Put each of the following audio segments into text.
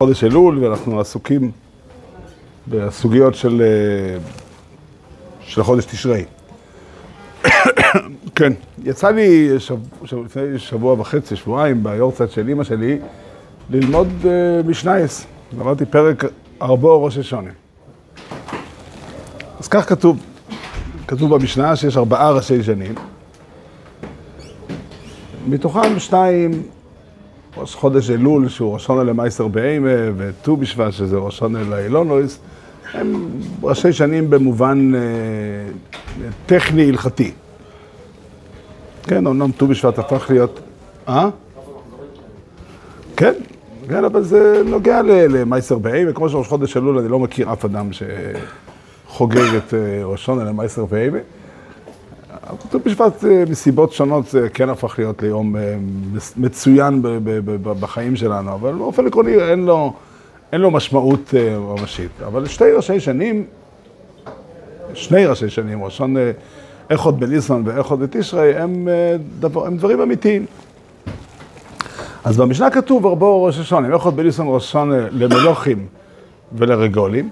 חודש אלול, ואנחנו עסוקים בסוגיות של חודש תשרי. כן, יצא לי לפני שבוע וחצי, שבועיים, ביורצייט של אמא שלי, ללמוד משנייס. למדתי פרק ארבו ראש השונה. אז כך כתוב במשנה שיש 4 ראשי שנים. מתוכם 2, ראש חודש אלול, שהוא ראש שונה למייסר בהמה, וט"ו בשבט, שזה ראש שונה לאילונויס, הם ראשי שנים במובן טכני הלכתי. כן, אומנם ט"ו בשבט הפך להיות... כן, כן, אבל זה נוגע למייסר בהמה, כמו שראש חודש אלול, אני לא מכיר אף אדם שחוגג את ראש שונה למייסר בהמה. ט"ו בשבט מסיבות שונות זה כן הפך להיות ליום מצוין בחיים שלנו, אבל באופן עקרוני אין לו משמעות ממשית. אבל שני ראשי שנים, ראש שונה, אחד בניסן ואחד בתשרי, הם דברים אמיתיים. אז במשנה כתוב ארבו ראש השונה, אחד בניסן ראש שונה למלוכים ולרגולים.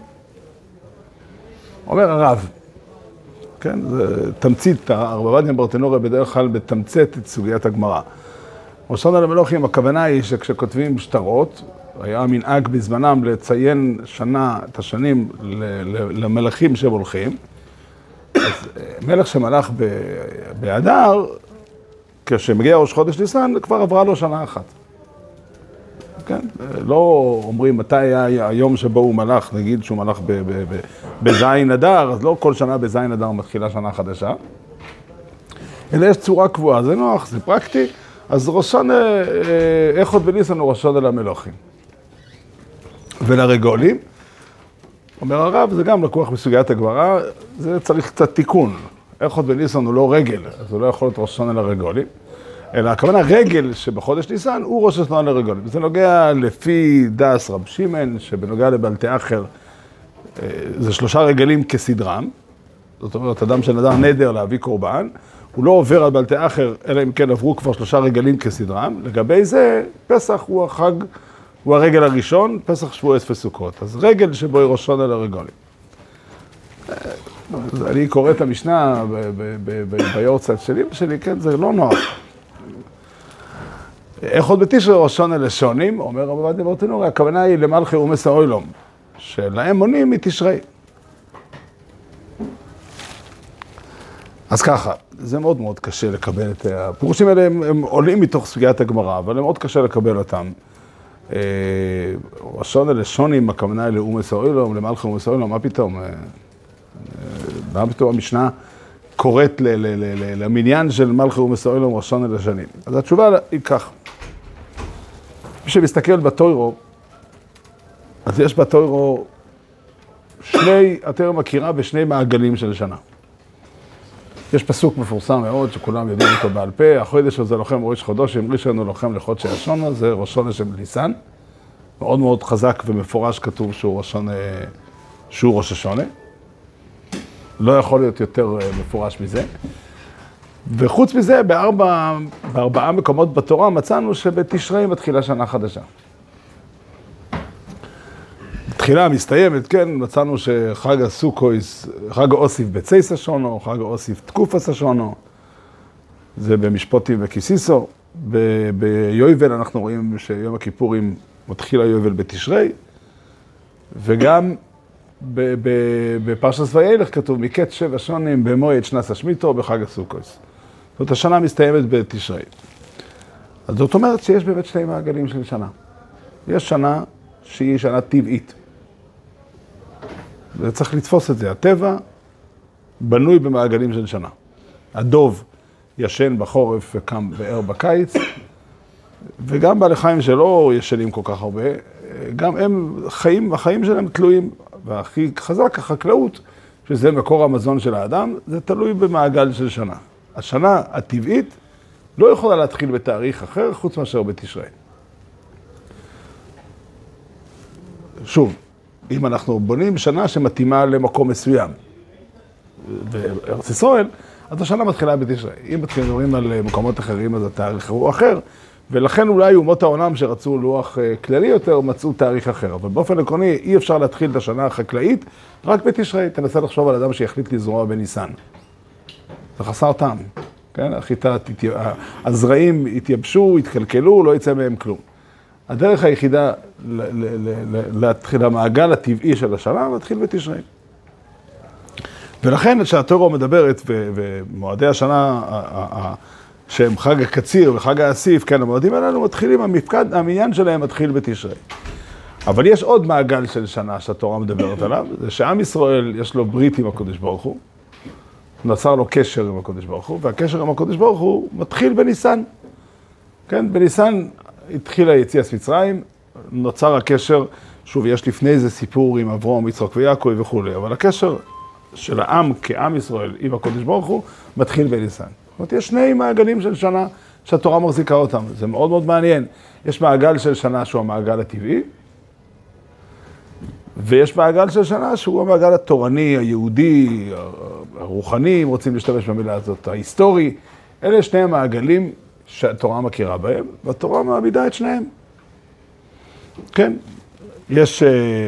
אומר הרב, כן, זה תמצית, הרב עובדיה ברטנורא בדרך כלל בתמצת את סוגיית הגמרא. ראש שונה למלוכים, הכוונה היא שכשכותבים שטרות, היה מנהג בזמנם לציין את השנים למלכים שהם הולכים. אז מלך שמלך באדר, כשמגיע ראש חודש ניסן, כבר עברה לו שנה אחת. כן, לא אומרים מתי היה היום שבו הוא מלך, נגיד שהוא מלך בזין אדר, אז לא כל שנה בזין אדר מתחילה שנה חדשה. אלא יש צורה קבועה, זה נוח, זה פרקטי. אז ראש שונה, אחד בניסן הוא ראש שונה למלוכים. ולרגולים, אומר הרב, זה גם לקוח בסוגיית הגמרא, זה צריך קצת תיקון. אחד בניסן הוא לא רגל, אז הוא לא יכול להיות ראש שונה לרגולים. אלא הכוונה רגל שבחודש ניסן הוא ראש השונה לרגולים. זה נוגע לפי דס רב שמעון, שבנוגע לבלתי אחר, זה 3 רגלים כסדרם. זאת אומרת, אדם שנדר נדר להביא קורבן, הוא לא עובר על בלתי אחר, אלא אם כן עברו כבר 3 רגלים כסדרם. לגבי זה, פסח הוא החג, הוא הרגל הראשון, פסח שבועס וסוכות. אז רגל שבו היא ראש שונה לרגולים. אני קורא את המשנה ביורצייט של אמא שלי, כן, זה לא נוח. אחד בתשרי ראש שונה לשונים, אומר רב עובדיה ברטנורא, הכוונה היא למלכי אומס העולם, שלהם מונים מתשרי. אז ככה, זה מאוד מאוד קשה לקבל את הפירושים האלה, הם עולים מתוך סוגיית הגמרא, אבל הם מאוד קשה לקבל אותם. ראש שונה לשונים, הכוונה היא לאומס העולם, למלכי אומס העולם, מה פתאום? מה פתאום המשנה קוראת למניין של מלכי אומס העולם ראש שונה לשנים? אז התשובה היא כך. מי שמסתכל בתוירו, אז יש בתוירו התורה מכירה בשני מעגלים של שנה. יש פסוק מפורסם מאוד שכולם יודעים אותו בעל פה, החודש הזה לוחם ראש חודשים, ראשון הוא לוחם לחודשי השונה, זה ראש שונה של ניסן. מאוד מאוד חזק ומפורש כתוב שהוא ראש השונה. לא יכול להיות יותר מפורש מזה. וחוץ מזה, ב4 מקומות בתורה מצאנו שבתשרי מתחילה שנה חדשה. תחילה מסתיימת, כן, מצאנו שחג הסוכויס, חג האוסיף בצייס השונו, חג האוסיף תקופס השונו, זה במשפוטים וכיסיסו. ביובל אנחנו רואים שיום הכיפורים מתחיל היובל בתשרי, וגם בפרשת וילך כתוב מקץ 7 שונים במועד שנת השמיטו בחג הסוכויס. זאת אומרת, השנה מסתיימת בתשרי. אז זאת אומרת שיש באמת 2 מעגלים של שנה. יש שנה שהיא שנה טבעית. וצריך לתפוס את זה. הטבע בנוי במעגלים של שנה. הדוב ישן בחורף וקם וער בקיץ, וגם בעלי חיים שלא ישנים כל כך הרבה, גם החיים שלהם תלויים, והכי חזק החקלאות, שזה מקור המזון של האדם, זה תלוי במעגל של שנה. השנה הטבעית לא יכולה להתחיל בתאריך אחר, חוץ מאשר בתשרי. שוב, אם אנחנו בונים שנה שמתאימה למקום מסוים, בארץ ישראל, אז השנה מתחילה בתשרי. אם מדברים על מקומות אחרים, אז התאריך הוא אחר, ולכן אולי אומות העולם שרצו לוח כללי יותר, מצאו תאריך אחר. אבל באופן עקרוני, אי אפשר להתחיל את השנה החקלאית רק בתשרי. תנסה לחשוב על אדם שיחליט לזרוע בניסן. זה חסר טעם. כן? הזרעים התייבשו, התקלקלו, לא יצא מהם כלום. הדרך היחידה להתחיל המעגל הטבעי של השנה, להתחיל בתשרי. ולכן, כשהתורה מדברת, ומועדי השנה, שהם חג הקציר וחג האסיף, כן, המועדים הללו מתחילים, המניין שלהם מתחיל בתשרי. אבל יש עוד מעגל של שנה שהתורה מדברת עליו, זה שעם ישראל יש לו ברית עם הקדוש ברוך הוא, נוצר לו קשר עם הקדוש ברוך הוא, והקשר עם הקדוש ברוך הוא מתחיל בניסן. כן, בניסן התחילה יציאת מצרים, נוצר הקשר, שוב, יש לפני זה סיפור עם אברהם, יצחק ויעקב וכו', אבל הקשר של העם כעם ישראל עם הקדוש ברוך הוא מתחיל בניסן. זאת אומרת, יש שני מעגלים של שנה שהתורה מחזיקה אותם, זה מאוד מאוד מעניין. יש מעגל של שנה שהוא המעגל הטבעי, ויש מעגל של שנה שהוא המעגל התורני, היהודי, הרוחני, אם רוצים להשתמש במילה הזאת, ההיסטורי. אלה שני המעגלים שהתורה מכירה בהם, והתורה מעמידה את שניהם. כן, יש...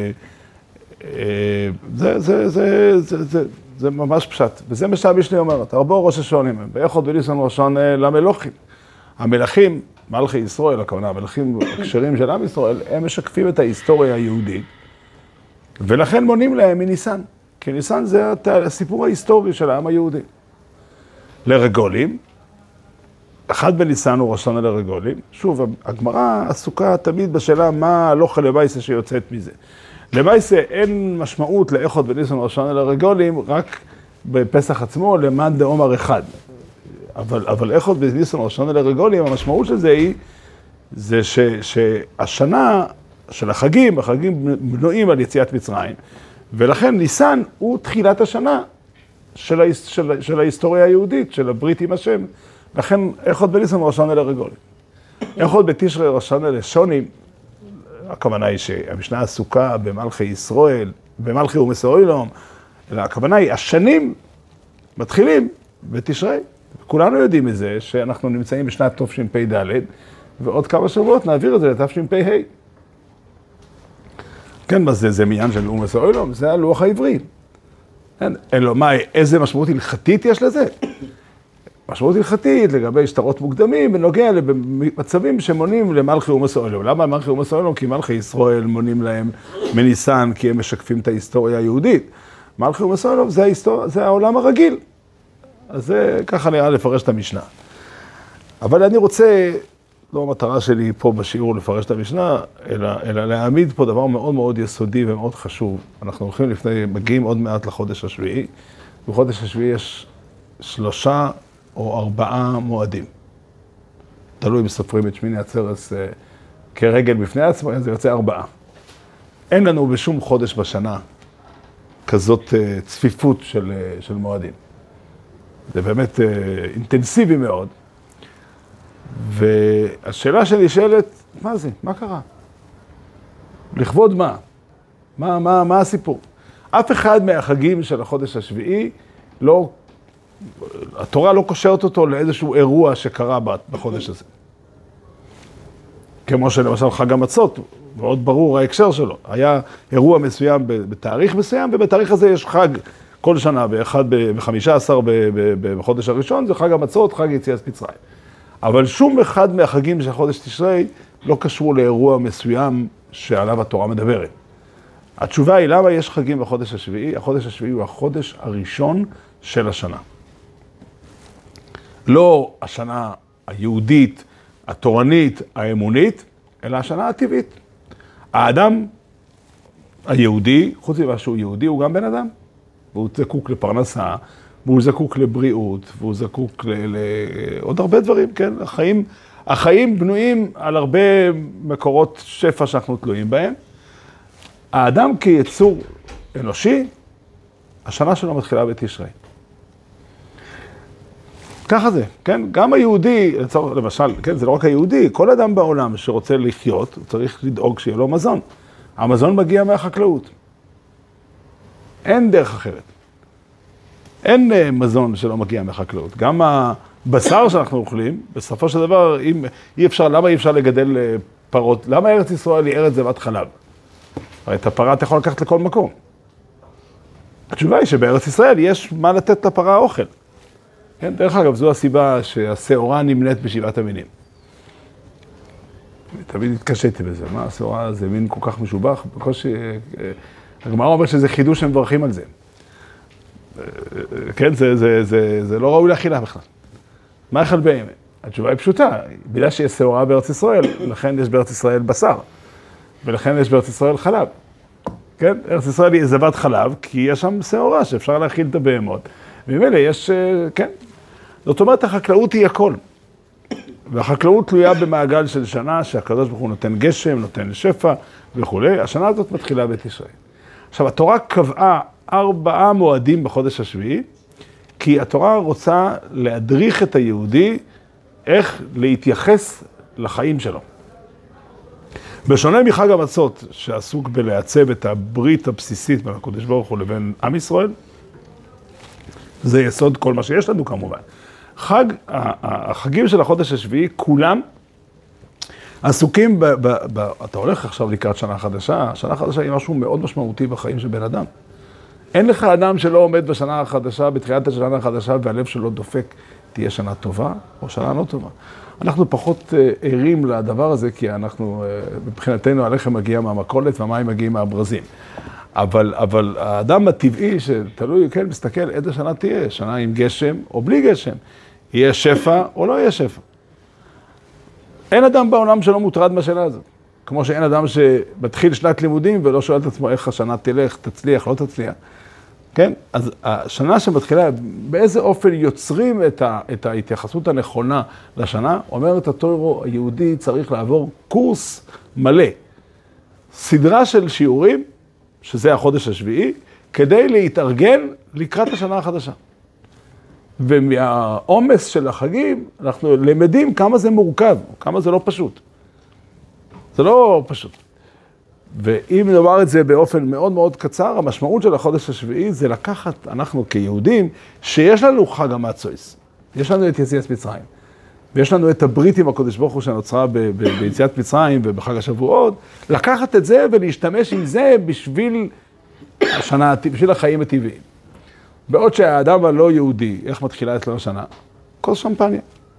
זה ממש פשט, וזה מה שהמשנה אומרת, הרבו ראש השונים, באחד בניסן ראשון למלוכים. המלכים, מלכי ישראל, הכוונה, המלכים הכשרים של עם ישראל, הם משקפים את ההיסטוריה היהודית, ולכן מונים להם מניסן, כי ניסן זה הסיפור ההיסטורי של העם היהודי. לרגולים, אחד בניסן הוא ראשון לרגולים, שוב, הגמרא עסוקה תמיד בשאלה מה הלוכה למעשה שיוצאת מזה. למעשה אין משמעות לאחד בניסן ראשון לרגולים רק בפסח עצמו למען דעומר אחד. אבל אחד בניסן ראשון לרגולים, המשמעות של זה שהשנה של החגים בנויים על יציאת מצרים, ולכן ניסן הוא תחילת השנה של ההיסטוריה היהודית, של הברית עם השם. לכן אחד בניסן ראשון לרגולים. אחד בתשרי ראשון לשונים, הכוונה היא שהמשנה עסוקה במלכי ישראל, במלכי ומסוילום, אלא הכוונה היא, השנים מתחילים בתשרי. כולנו יודעים את זה, שאנחנו נמצאים בשנת תשפ"ד, ועוד כמה שבועות נעביר את זה לתשפ"ה. כן, מה זה? זה מעניין של ומסוילום, זה הלוח העברי. אין לו, איזה משמעות הלכתית יש לזה? משמעות הלכתית לגבי שטרות מוקדמים, בנוגע למצבים שמונים למלכי ומסוילום. למה מלכי ומסוילום? כי מלכי ישראל מונים להם מניסן, כי הם משקפים את ההיסטוריה היהודית. מלכי ומסוילום זה העולם הרגיל. אז זה ככה נראה לפרש את המשנה. אבל אני רוצה, לא המטרה שלי פה בשיעור לפרש את המשנה, אלא להעמיד פה דבר מאוד מאוד יסודי ומאוד חשוב. אנחנו מגיעים עוד מעט לחודש השביעי. בחודש השביעי יש 3 או 4 מועדים. תלוי אם סופרים את שמיני עצרת כרגל בפני עצמו, זה יוצא 4. אין לנו בשום חודש בשנה כזאת צפיפות של מועדים. זה באמת אינטנסיבי מאוד. והשאלה שנשאלת, מה זה? מה קרה? לכבוד מה? מה הסיפור? אף אחד מהחגים של החודש השביעי לא... התורה לא קושרת אותו לאיזשהו אירוע שקרה בחודש הזה. כמו שלמשל חג המצות, מאוד ברור ההקשר שלו. היה אירוע מסוים בתאריך מסוים, ובתאריך הזה יש חג כל שנה, ב-15 בחודש הראשון, זה חג המצות, חג יציאת מצרים. אבל שום אחד מהחגים של חודש תשרי לא קשור לאירוע מסוים שעליו התורה מדברת. התשובה היא למה יש חגים בחודש השביעי? החודש השביעי הוא החודש הראשון של השנה. לא השנה היהודית, התורנית, האמונית, אלא השנה הטבעית. האדם היהודי, חוץ ממה שהוא יהודי, הוא גם בן אדם. והוא זקוק לפרנסה, והוא זקוק לבריאות, והוא זקוק לעוד הרבה דברים, כן? החיים בנויים על הרבה מקורות שפע שאנחנו תלויים בהם. האדם כיצור אנושי, השנה שלו מתחילה בתשרי. ככה זה, כן? גם היהודי, למשל, כן? זה לא רק היהודי, כל אדם בעולם שרוצה לחיות, הוא צריך לדאוג שיהיה לו מזון. המזון מגיע מהחקלאות. אין דרך אחרת. אין מזון שלא מגיע מהחקלאות. גם בשר שאנחנו אוכלים, בסופו של דבר, למה אי אפשר לגדל פרות? למה ארץ ישראל היא ארץ זבת חלב? הרי את הפרה אתה יכול לקחת לכל מקום. התשובה היא שבארץ ישראל יש מה לתת לפרה אוכל. כן? דרך אגב, זו הסיבה שהשעורה נמנית בשבעת המינים. תמיד התקשיתי בזה, מה השעורה זה מין כל כך משובח, בקושי, הגמרא אומר שזה חידוש שהם מברכים על זה. כן, זה לא ראוי לאכילה בכלל. מה יאכל בהמה? התשובה היא פשוטה, בגלל שיש שעורה בארץ ישראל, לכן יש בארץ ישראל בשר, ולכן יש בארץ ישראל חלב. כן, ארץ ישראל היא זבת חלב, כי יש שם שעורה שאפשר להאכיל את הבהמות. וממילא יש, כן, זאת אומרת, החקלאות היא הכל. והחקלאות תלויה במעגל של שנה, שהקדוש ברוך הוא נותן גשם, נותן שפע וכו'. השנה הזאת מתחילה בתשרי. עכשיו, התורה קבעה 4 מועדים בחודש השביעי, כי התורה רוצה להדריך את היהודי איך להתייחס לחיים שלו. בשונה מחג המצות, שעסוק בלעצב את הברית הבסיסית בין הקדוש ברוך הוא לבין עם ישראל, זה יסוד כל מה שיש לנו כמובן. החגים של החודש השביעי, כולם עסוקים אתה הולך עכשיו לקראת שנה חדשה, שנה חדשה היא משהו מאוד משמעותי בחיים של בן אדם. אין לך אדם שלא עומד בשנה החדשה, בתחילת השנה החדשה, והלב שלו דופק, תהיה שנה טובה או שנה לא טובה. אנחנו פחות ערים לדבר הזה, כי אנחנו, מבחינתנו, הלחם מגיע מהמכולת והמים מגיעים מהברזים. אבל האדם הטבעי שתלוי, כן, מסתכל איזה שנה תהיה, שנה עם גשם או בלי גשם, יהיה שפע או לא יהיה שפע. אין אדם בעולם שלא מוטרד מהשאלה הזאת. כמו שאין אדם שמתחיל שנת לימודים ולא שואל את עצמו איך השנה תלך, תצליח, לא תצליח. כן? אז השנה שמתחילה, באיזה אופן יוצרים את ההתייחסות הנכונה לשנה, אומרת התורה, היהודי צריך לעבור קורס מלא. סדרה של שיעורים, שזה החודש השביעי, כדי להתארגן לקראת השנה החדשה. ומהעומס של החגים, אנחנו למדים כמה זה מורכב, כמה זה לא פשוט. זה לא פשוט. ואם נאמר את זה באופן מאוד מאוד קצר, המשמעות של החודש השביעי זה לקחת, אנחנו כיהודים, שיש לנו חג המצות, יש לנו את יציאת מצרים, ויש לנו את הברית עם הקדוש ברוך הוא שנוצרה ביציאת מצרים ובחג השבועות, לקחת את זה ולהשתמש עם זה בשביל השנה, בשביל החיים הטבעיים. בעוד שהאדם הלא יהודי, איך מתחילה אצלנו השנה? כוס שמפניה.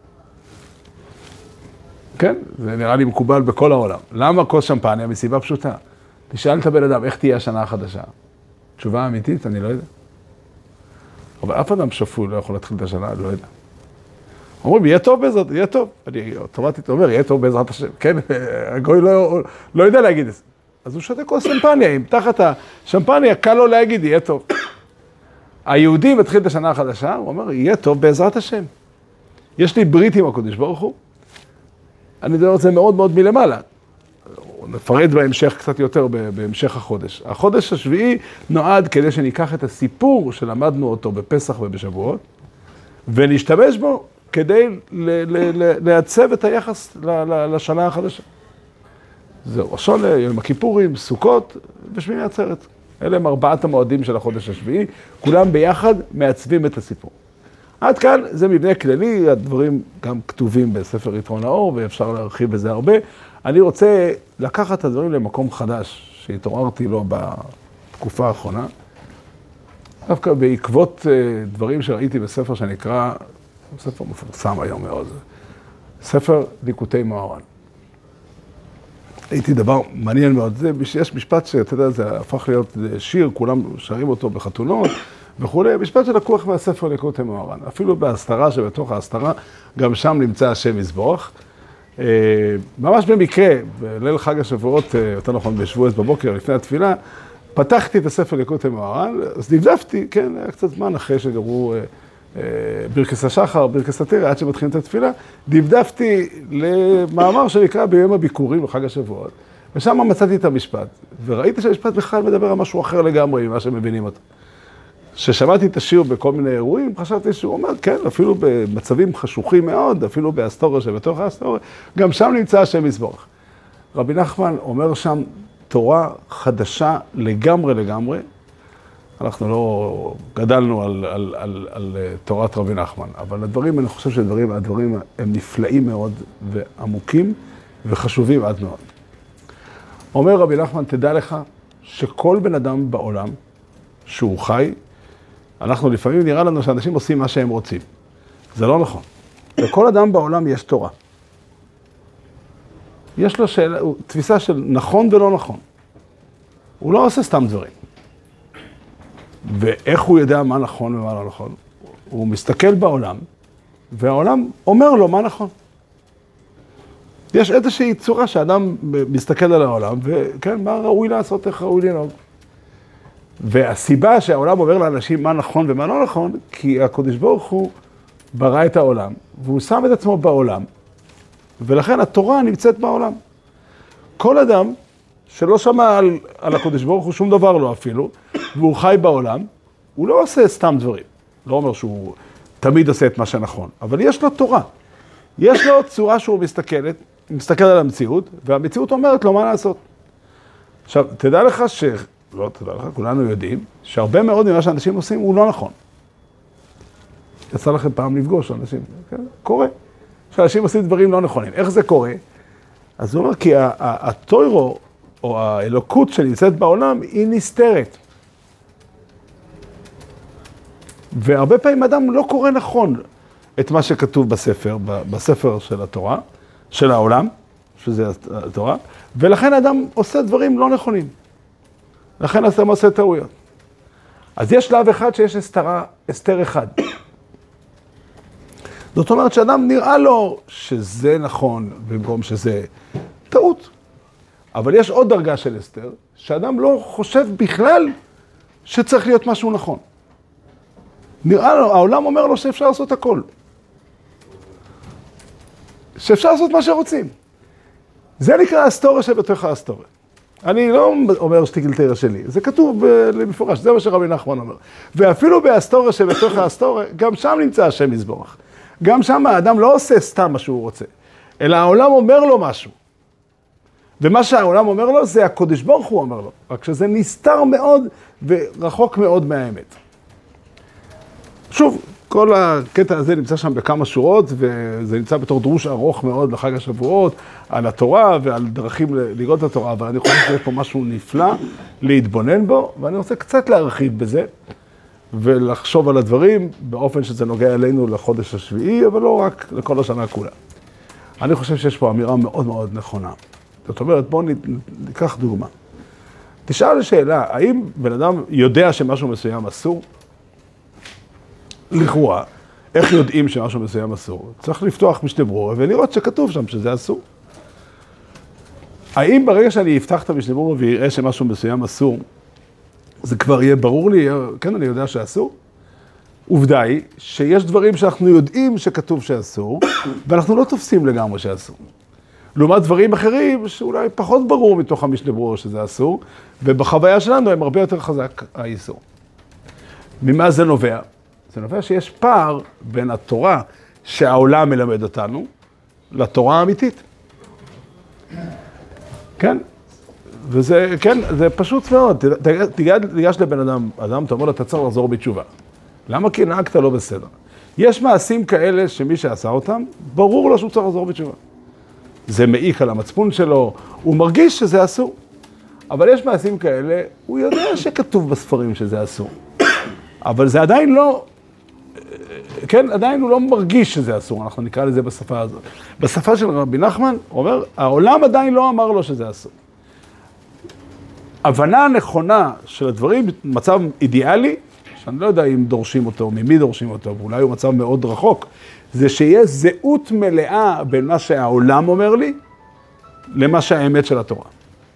כן? זה נראה לי מקובל בכל העולם. למה כוס שמפניה? מסיבה פשוטה. תשאל את הבן אדם, איך תהיה השנה החדשה? תשובה אמיתית, אני לא יודע. אבל אף אדם שפוי לא יכול להתחיל את השנה, אני לא יודע. אומרים, יהיה טוב בעזרת, יהיה טוב. אני אוטומטית אומר, יהיה טוב בעזרת השם. כן? הגוי לא יודע להגיד את זה. אז הוא שותה כוס שמפניה. אם תחת השמפניה קל לו להגיד, יהיה טוב. היהודי מתחיל את השנה החדשה, הוא אומר, יהיה טוב בעזרת השם. יש לי ברית עם הקדוש ברוך הוא. אני מדבר על זה מאוד מאוד מלמעלה. נפרט בהמשך קצת יותר בהמשך החודש. החודש השביעי נועד כדי שניקח את הסיפור שלמדנו אותו בפסח ובשבועות, ונשתמש בו כדי לעצב את היחס לשנה החדשה. זהו, ראשון יום הכיפורים, סוכות ושמיני עצרת. אלה הם 4 המועדים של החודש השביעי, כולם ביחד מעצבים את הסיפור. עד כאן זה מבנה כללי, הדברים גם כתובים בספר יתרון האור, ואפשר להרחיב בזה הרבה. אני רוצה לקחת את הדברים למקום חדש, שהתעוררתי לו בתקופה האחרונה. דווקא בעקבות דברים שראיתי בספר שנקרא, ספר מפורסם היום מאוד, ספר ליקוטי מוהר"ן. הייתי דבר מעניין מאוד, יש משפט שאתה יודע, זה הפך להיות שיר, כולם שרים אותו בחתונות וכולי, משפט שלקוח מהספר ליקוטי מוהר"ן, אפילו בהסתרה שבתוך ההסתרה, גם שם נמצא השם יזבח. ממש במקרה, בליל חג השבועות, יותר נכון בשבועס בבוקר לפני התפילה, פתחתי את הספר ליקוטי מוהר"ן, אז דפדפתי, כן, היה קצת זמן אחרי שגמרו ברכס השחר, ברכס התרא, עד שמתחילים את התפילה, דפדפתי למאמר שנקרא ביום הביקורים בחג השבועות, ושם מצאתי את המשפט, וראיתי שהמשפט בכלל מדבר על משהו אחר לגמרי ממה שמבינים אותו. כששמעתי את השיר בכל מיני אירועים, חשבתי שהוא אומר, כן, אפילו במצבים חשוכים מאוד, אפילו בהיסטוריה שבתוך ההיסטוריה, גם שם נמצא השם יזבח. רבי נחמן אומר שם תורה חדשה לגמרי, אנחנו לא גדלנו על תורת רבי נחמן, אבל הדברים, אני חושב שהדברים הם נפלאים מאוד ועמוקים וחשובים עד מאוד. אומר רבי נחמן, תדע לך שכל בן אדם בעולם שהוא חי, אנחנו לפעמים נראה לנו שאנשים עושים מה שהם רוצים. זה לא נכון. לכל אדם בעולם יש תורה. יש לו תפיסה של נכון ולא נכון. הוא לא עושה סתם דברים. ואיך הוא יודע מה נכון ומה לא נכון? הוא מסתכל בעולם, והעולם אומר לו מה נכון. יש איזושהי צורה שאדם מסתכל על העולם, וכן, מה ראוי לעשות, איך ראוי לנהוג. והסיבה שהעולם אומר לאנשים מה נכון ומה לא נכון, כי הקדוש ברוך הוא ברא את העולם, והוא שם את עצמו בעולם, ולכן התורה נמצאת בעולם. כל אדם שלא שמע על הקדוש ברוך הוא שום דבר לא אפילו, והוא חי בעולם, הוא לא עושה סתם דברים. לא אומר שהוא תמיד עושה את מה שנכון, אבל יש לו תורה. יש לו צורה שהוא מסתכל על המציאות, והמציאות אומרת לו מה לעשות. עכשיו, תדע לך לא תדע לך, כולנו יודעים, שהרבה מאוד ממה שאנשים עושים הוא לא נכון. יצא לכם פעם לפגוש אנשים, כן? קורה. שאנשים עושים דברים לא נכונים. איך זה קורה? אז הוא אומר, כי הטוירו, או האלוקות שנמצאת בעולם, היא נסתרת. והרבה פעמים אדם לא קורא נכון את מה שכתוב בספר של התורה, של העולם, שזה התורה, ולכן אדם עושה דברים לא נכונים. לכן אדם עושה טעויות. אז יש שלב אחד שיש הסתר אחד. זאת אומרת שאדם נראה לו שזה נכון במקום שזה טעות. אבל יש עוד דרגה של הסתר, שאדם לא חושב בכלל שצריך להיות משהו נכון. נראה לו, העולם אומר לו שאפשר לעשות הכל. שאפשר לעשות מה שרוצים. זה נקרא הסתוריה שבתוך ההסתוריה. אני לא אומר שטיקלטריה שלי, זה כתוב במפורש, זה מה שרבי נחמן אומר. ואפילו בהסתוריה שבתוך ההסתוריה, גם שם נמצא השם יזבורך. גם שם האדם לא עושה סתם מה שהוא רוצה, אלא העולם אומר לו משהו. ומה שהעולם אומר לו זה הקדוש ברוך הוא אומר לו, רק שזה נסתר מאוד ורחוק מאוד מהאמת. שוב, כל הקטע הזה נמצא שם בכמה שורות, וזה נמצא בתור דרוש ארוך מאוד לחג השבועות, על התורה ועל דרכים לראות את התורה, אבל אני חושב שיש פה משהו נפלא להתבונן בו, ואני רוצה קצת להרחיב בזה, ולחשוב על הדברים באופן שזה נוגע אלינו לחודש השביעי, אבל לא רק לכל השנה כולה. אני חושב שיש פה אמירה מאוד מאוד נכונה. זאת אומרת, בואו ניקח דוגמה. תשאל שאלה, האם בן אדם יודע שמשהו מסוים אסור? לכאורה, איך יודעים שמשהו מסוים אסור? צריך לפתוח משנה ברורה ולראות שכתוב שם שזה אסור. האם ברגע שאני אפתח את המשנה ברורה ויראה שמשהו מסוים אסור, זה כבר יהיה ברור לי, כן, אני יודע שאסור? עובדה היא שיש דברים שאנחנו יודעים שכתוב שאסור, ואנחנו לא תופסים לגמרי שאסור. לעומת דברים אחרים שאולי פחות ברור מתוך המשנה ברורה שזה אסור, ובחוויה שלנו הם הרבה יותר חזק האיסור. ממה זה נובע? זה נובע שיש פער בין התורה שהעולם מלמד אותנו, לתורה האמיתית. כן? וזה, כן, זה פשוט מאוד. תיגש לבן אדם, אתה אומר לו, אתה צריך לחזור בתשובה. למה? כי נהגת לא בסדר. יש מעשים כאלה שמי שעשה אותם, ברור לו שהוא צריך לחזור בתשובה. זה מעיק על המצפון שלו, הוא מרגיש שזה אסור. אבל יש מעשים כאלה, הוא יודע שכתוב בספרים שזה אסור. אבל זה עדיין לא, כן, עדיין הוא לא מרגיש שזה אסור, אנחנו נקרא לזה בשפה הזאת. בשפה של רבי נחמן, הוא אומר, העולם עדיין לא אמר לו שזה אסור. הבנה נכונה של הדברים, מצב אידיאלי, שאני לא יודע אם דורשים אותו, ממי דורשים אותו, ואולי הוא מצב מאוד רחוק, זה שיש זהות מלאה בין מה שהעולם אומר לי, למה שהאמת של התורה.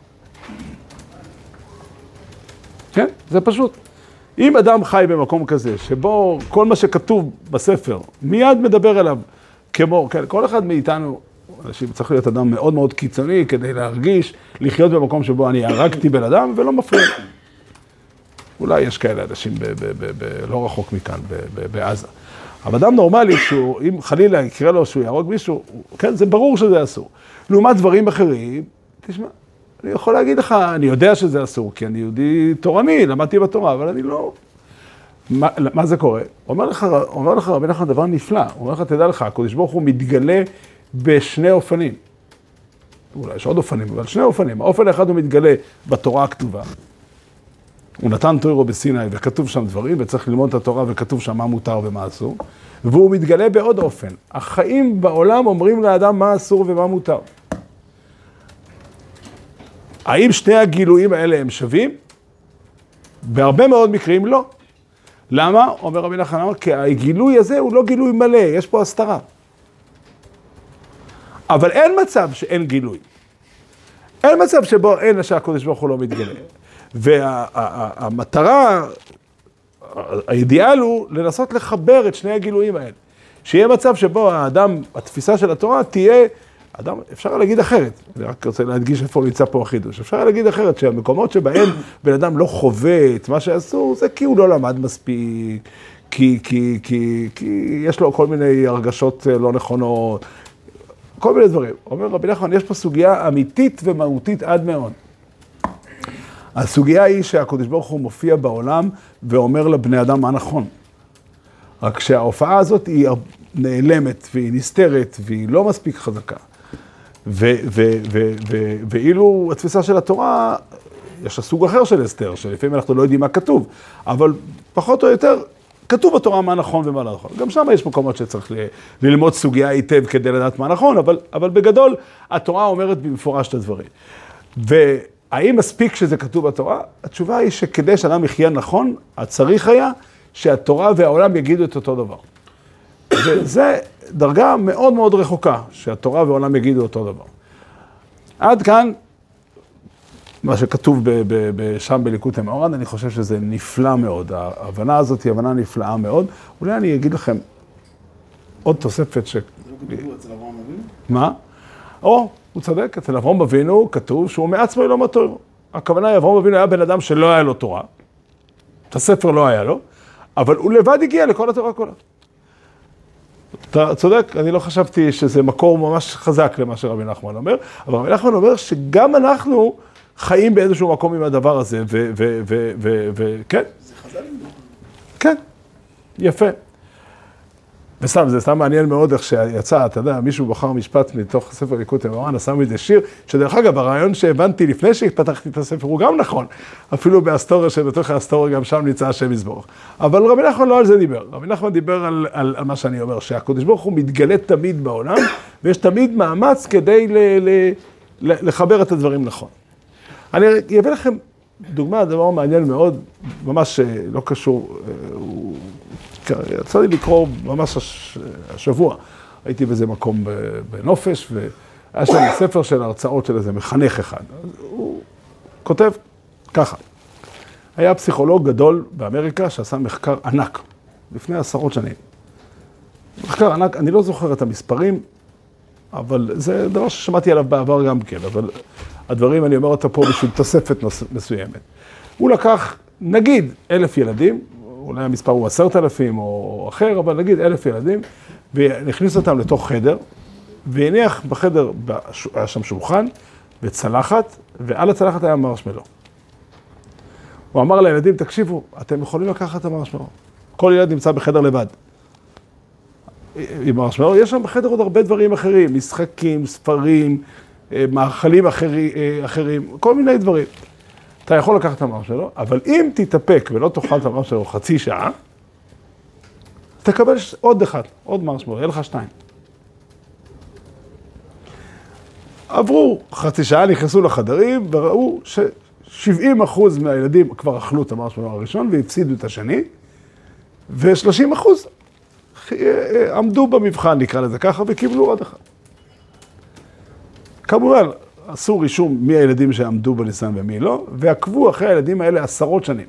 כן? זה פשוט. אם אדם חי במקום כזה, שבו כל מה שכתוב בספר, מיד מדבר אליו, כמו, כן, כל אחד מאיתנו, אנשים צריך להיות אדם מאוד מאוד קיצוני, כדי להרגיש, לחיות במקום שבו אני הרגתי בן אדם, ולא מפריע. אולי יש כאלה אנשים לא רחוק מכאן, בעזה. אבל אדם נורמלי, אם חלילה יקרה לו שהוא יהרוג מישהו, כן, זה ברור שזה אסור. לעומת דברים אחרים, תשמע, אני יכול להגיד לך, אני יודע שזה אסור, כי אני יהודי תורני, למדתי בתורה, אבל אני לא... מה זה קורה? אומר לך רבי נחמן דבר נפלא, הוא אומר לך, תדע לך, הקדוש ברוך הוא מתגלה בשני אופנים. אולי יש עוד אופנים, אבל שני אופנים. האופן האחד הוא מתגלה בתורה הכתובה. הוא נתן תורה בסיני וכתוב שם דברים, וצריך ללמוד את התורה וכתוב שם מה מותר ומה אסור. והוא מתגלה בעוד אופן. החיים בעולם אומרים לאדם מה אסור ומה מותר. האם שני הגילויים האלה הם שווים? בהרבה מאוד מקרים לא. למה? אומר רבי נחמן, כי הגילוי הזה הוא לא גילוי מלא, יש פה הסתרה. אבל אין מצב שאין גילוי. אין מצב שבו אין שהקדוש ברוך הוא לא מתגלה. והמטרה, האידיאל הוא לנסות לחבר את שני הגילויים האלה. שיהיה מצב שבו האדם, התפיסה של התורה תהיה, אדם, אפשר להגיד אחרת, אני רק רוצה להדגיש איפה נמצא פה החידוש, אפשר להגיד אחרת שהמקומות שבהם בן אדם לא חווה את מה שאסור, זה כי הוא לא למד מספיק, כי יש לו כל מיני הרגשות לא נכונות, כל מיני דברים. אומר רבי נחמן, יש פה סוגיה אמיתית ומהותית עד מאוד. הסוגיה היא שהקדוש ברוך הוא מופיע בעולם ואומר לבני אדם מה נכון. רק שההופעה הזאת היא נעלמת והיא נסתרת והיא לא מספיק חזקה. ואילו התפיסה של התורה, יש סוג אחר של הסתר, שלפעמים אנחנו לא יודעים מה כתוב, אבל פחות או יותר כתוב בתורה מה נכון ומה לא נכון. גם שם יש מקומות שצריך ללמוד סוגיה היטב כדי לדעת מה נכון, אבל בגדול התורה אומרת במפורש את הדברים. והאם מספיק שזה כתוב בתורה? התשובה היא שכדי שאדם יחיה נכון, צריך היה שהתורה והעולם יגידו את אותו דבר. וזה דרגה מאוד מאוד רחוקה, שהתורה והעולם יגידו אותו דבר. עד כאן, מה שכתוב שם בליקוטי מאורן, אני חושב שזה נפלא מאוד. ההבנה הזאת היא הבנה נפלאה מאוד. אולי אני אגיד לכם עוד תוספת ש... זה לא כתוב אצל אברהם אבינו? מה? הוא צדק, אצל אברהם אבינו כתוב שהוא מעצמו לא מתור. הכוונה היא, אברהם אבינו היה בן אדם שלא היה לו תורה. את הספר לא היה לו, אבל הוא לבד הגיע לכל התורה כולה. אתה צודק, אני לא חשבתי שזה מקור ממש חזק למה שרבי נחמן אומר, אבל רבי נחמן אומר שגם אנחנו חיים באיזשהו מקום עם הדבר הזה, וכן. זה חז"ל? כן, יפה. וסתם, זה סתם מעניין מאוד איך שיצא, אתה יודע, מישהו בחר משפט מתוך ספר ליקוטי מאורן, עשה מזה שיר, שדרך אגב, הרעיון שהבנתי לפני שפתחתי את הספר הוא גם נכון, אפילו בהיסטוריה שבתוך ההיסטוריה גם שם נמצא השם יזברך. אבל רבי נחמן לא על זה דיבר, רבי נחמן דיבר על מה שאני אומר, שהקדוש ברוך הוא מתגלה תמיד בעולם, ויש תמיד מאמץ כדי לחבר את הדברים נכון. אני אביא לכם דוגמה, דבר מעניין מאוד, ממש לא קשור, יצא לי לקרוא ממש השבוע, הייתי באיזה מקום בנופש, והיה שם ספר של הרצאות של איזה מחנך אחד. הוא כותב ככה, היה פסיכולוג גדול באמריקה שעשה מחקר ענק, לפני 10 שנים. מחקר ענק, אני לא זוכר את המספרים, אבל זה דבר ששמעתי עליו בעבר גם כן, אבל הדברים אני אומר אותה פה בשביל תוספת מסוימת. הוא לקח, נגיד, 1,000 ילדים, אולי המספר הוא 10,000 או אחר, אבל נגיד 1,000 ילדים, ונכניס אותם לתוך חדר, והניח בחדר, היה שם שולחן וצלחת, ועל הצלחת היה מרשמלו. הוא אמר לילדים, תקשיבו, אתם יכולים לקחת את המרשמלו. כל ילד נמצא בחדר לבד. עם מרשמלו, יש שם בחדר עוד הרבה דברים אחרים, משחקים, ספרים, מאכלים אחרים, כל מיני דברים. אתה יכול לקחת את המרשמלו, אבל אם תתאפק ולא תאכל את המרשמלו חצי שעה, תקבל עוד אחד, עוד מרשמלו, יהיה לך 2. עברו חצי שעה, נכנסו לחדרים וראו ש70% מהילדים כבר אכלו את המרשמלו הראשון והפסידו את השני, ו30% עמדו במבחן, נקרא לזה ככה, וקיבלו עוד אחד. כמובן, עשו רישום מי הילדים שעמדו בניסיון ומי לא, ועקבו אחרי הילדים האלה 10 שנים.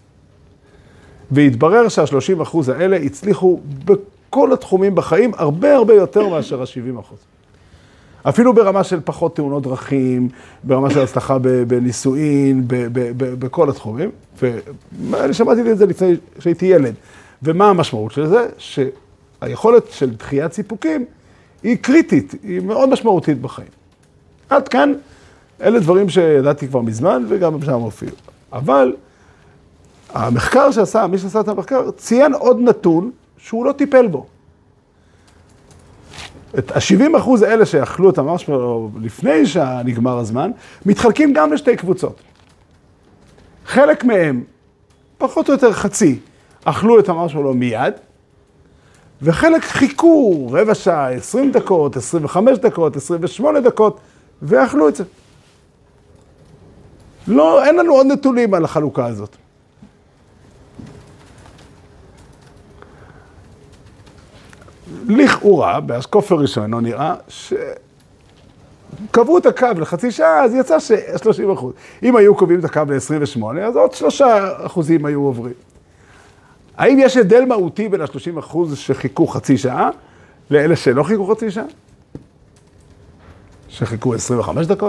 והתברר שה30% האלה הצליחו בכל התחומים בחיים הרבה יותר מאשר ה70%. אפילו ברמה של פחות תאונות דרכים, ברמה של הצלחה בנישואין, בכל התחומים. ואני שמעתי את זה לפני שהייתי ילד. ומה המשמעות של זה? שהיכולת של דחיית סיפוקים היא קריטית, היא מאוד משמעותית בחיים. עד כאן אלה דברים שידעתי כבר מזמן וגם שם הופיעו. אבל המחקר שעשה, מי שעשה את המחקר, ציין עוד נתון שהוא לא טיפל בו. את ה-70% האלה שאכלו את המרשמלו לפני שנגמר הזמן, מתחלקים גם לשתי קבוצות. חלק מהם, פחות או יותר חצי, אכלו את המרשמלו מיד, וחלק חיכו רבע שעה, 20 דקות, 25 דקות, 28 דקות, ואכלו את זה. לא, אין לנו עוד נתונים על החלוקה הזאת. לכאורה, באשקופר ראשון, נראה שקבעו את הקו לחצי שעה, אז יצא ש-30%. אם היו קובעים את הקו ל-28, אז עוד 3% היו עוברים. האם יש הבדל מהותי בין ה-30% שחיכו חצי שעה, לאלה שלא חיכו חצי שעה? שחיכו 25 דקות?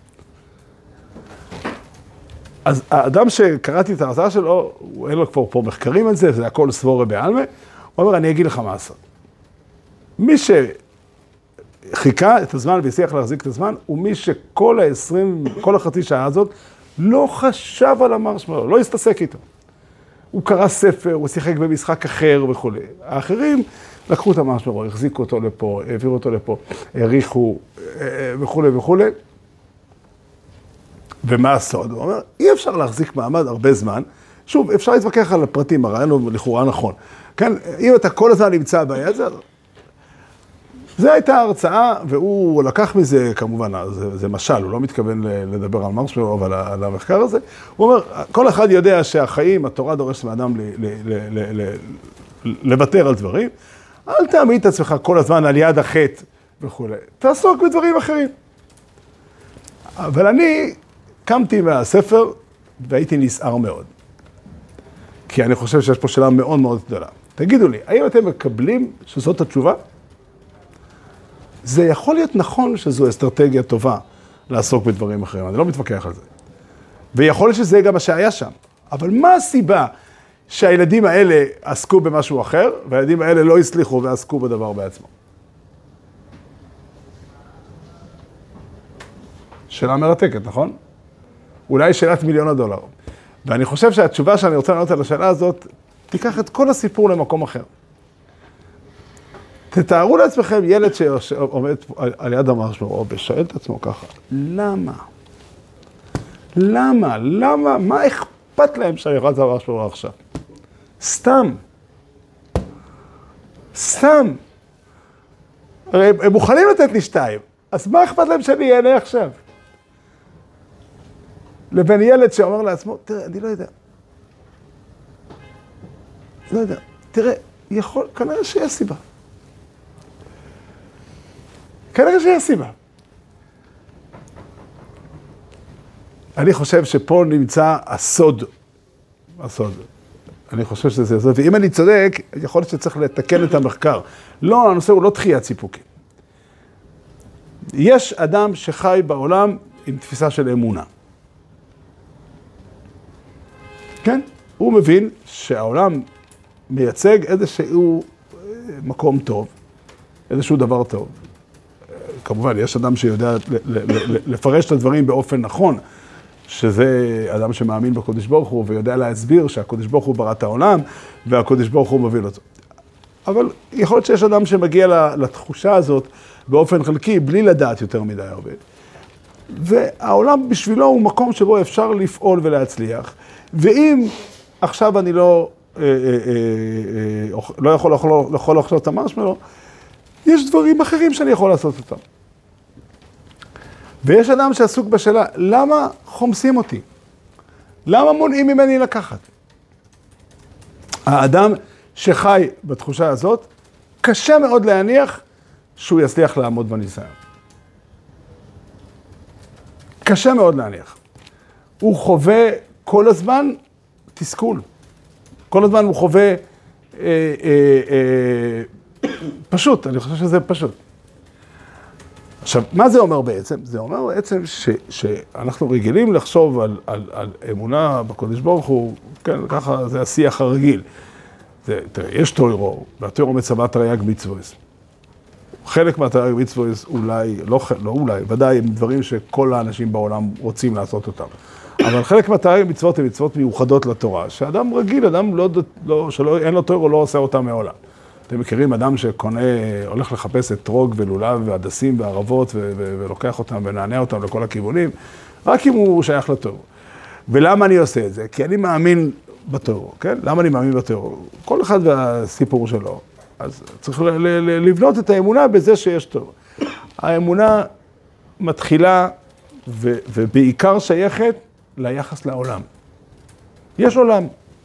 אז האדם שקראתי את ההרצאה שלו, אין לו כבר פה מחקרים על זה, זה הכל סבורה בעלמה, הוא אומר, אני אגיד לך מה לעשות. מי שחיכה את הזמן והצליח להחזיק את הזמן, הוא מי שכל כל החצי שעה הזאת, לא חשב על המרשמלו, לא הסתסק איתו. הוא קרא ספר, הוא שיחק במשחק אחר וכו'. האחרים לקחו את המרשמלו, החזיקו אותו לפה, העבירו אותו לפה, העריכו וכו' וכו'. ומה הסוד? הוא אומר, אי אפשר להחזיק מעמד הרבה זמן. שוב, אפשר להתווכח על הפרטים, הרעיון הוא לכאורה נכון. כן, אם אתה כל הזמן נמצא ביד, זה הייתה הרצאה, והוא לקח מזה, כמובן, זה משל, הוא לא מתכוון לדבר על מרשמלו, אבל על המחקר הזה. הוא אומר, כל אחד יודע שהחיים, התורה דורשת מאדם לוותר על דברים, אל תעמיד את עצמך כל הזמן על יד החטא וכו'. תעסוק בדברים אחרים. אבל אני קמתי מהספר והייתי נסער מאוד. כי אני חושב שיש פה שאלה מאוד מאוד גדולה. תגידו לי, האם אתם מקבלים שזאת התשובה? זה יכול להיות נכון שזו אסטרטגיה טובה לעסוק בדברים אחרים, אני לא מתווכח על זה. ויכול להיות שזה גם מה שהיה שם. אבל מה הסיבה שהילדים האלה עסקו במשהו אחר, והילדים האלה לא הצליחו ועסקו בדבר בעצמו? שאלה מרתקת, נכון? אולי שאלת $1,000,000. ואני חושב שהתשובה שאני רוצה לענות על השאלה הזאת, תיקח את כל הסיפור למקום אחר. תתארו לעצמכם ילד שעומד על יד המרשמלו, או בשואל את עצמו ככה, למה? למה? למה? מה אכפת להם שאני אוכל את המרשמלו עכשיו? סתם. סתם. הרי הם מוכנים לתת לי 2, אז מה אכפת להם שאני אענה עכשיו? לבין ילד שאומר לעצמו, תראה, אני לא יודע. לא יודע. תראה, כנראה שיש סיבה. כנראה שיש סיבה. אני חושב שפה נמצא הסוד. הסוד. אני חושב שזה הסוד. ואם אני צודק, יכול להיות שצריך לתקן את המחקר. לא, הנושא הוא לא דחיית סיפוקים. יש אדם שחי בעולם עם תפיסה של אמונה. כן? הוא מבין שהעולם מייצג איזשהו מקום טוב, איזשהו דבר טוב. כמובן, יש אדם שיודע לפרש את הדברים באופן נכון, שזה אדם שמאמין בקודש ברוך הוא, ויודע להסביר שהקודש ברוך הוא ברא את העולם, והקודש ברוך הוא מוביל אותו. אבל יכול להיות שיש אדם שמגיע לתחושה הזאת באופן חלקי, בלי לדעת יותר מדי הרבה. והעולם בשבילו הוא מקום שבו אפשר לפעול ולהצליח. ואם עכשיו אני לא יכול לחשוב את המרשמלו, יש דברים אחרים שאני יכול לעשות אותם. ויש אדם שעסוק בשאלה, למה חומסים אותי? למה מונעים ממני לקחת? האדם שחי בתחושה הזאת, קשה מאוד להניח שהוא יצליח לעמוד בניסיון. קשה מאוד להניח. הוא חווה כל הזמן תסכול. כל הזמן הוא חווה פשוט, אני חושב שזה פשוט. עכשיו, מה זה אומר בעצם? זה אומר בעצם שאנחנו רגילים לחשוב על אמונה בקודש ברוך הוא, כן, ככה זה השיח הרגיל. תראה, יש תוירו, והתוירו מצוות תרי"ג מצוות. חלק מהתרי"ג מצוות אולי, לא אולי, ודאי הם דברים שכל האנשים בעולם רוצים לעשות אותם. אבל חלק מהתרי"ג מצוות הן מצוות מיוחדות לתורה, שאדם רגיל, אדם אין לו תורה, לא עושה אותם מעולם. אתם מכירים אדם שקונה, הולך לחפש אתרוג ולולב והדסים וערבות ולוקח אותם ונענע אותם לכל הכיוונים, רק אם הוא שייך לתורה. ולמה אני עושה את זה? כי אני מאמין בתורה, כן? למה אני מאמין בתורה? כל אחד והסיפור שלו. אז צריך לבנות את האמונה בזה שיש תורה. האמונה מתחילה ובעיקר שייכת ליחס לעולם. יש עולם.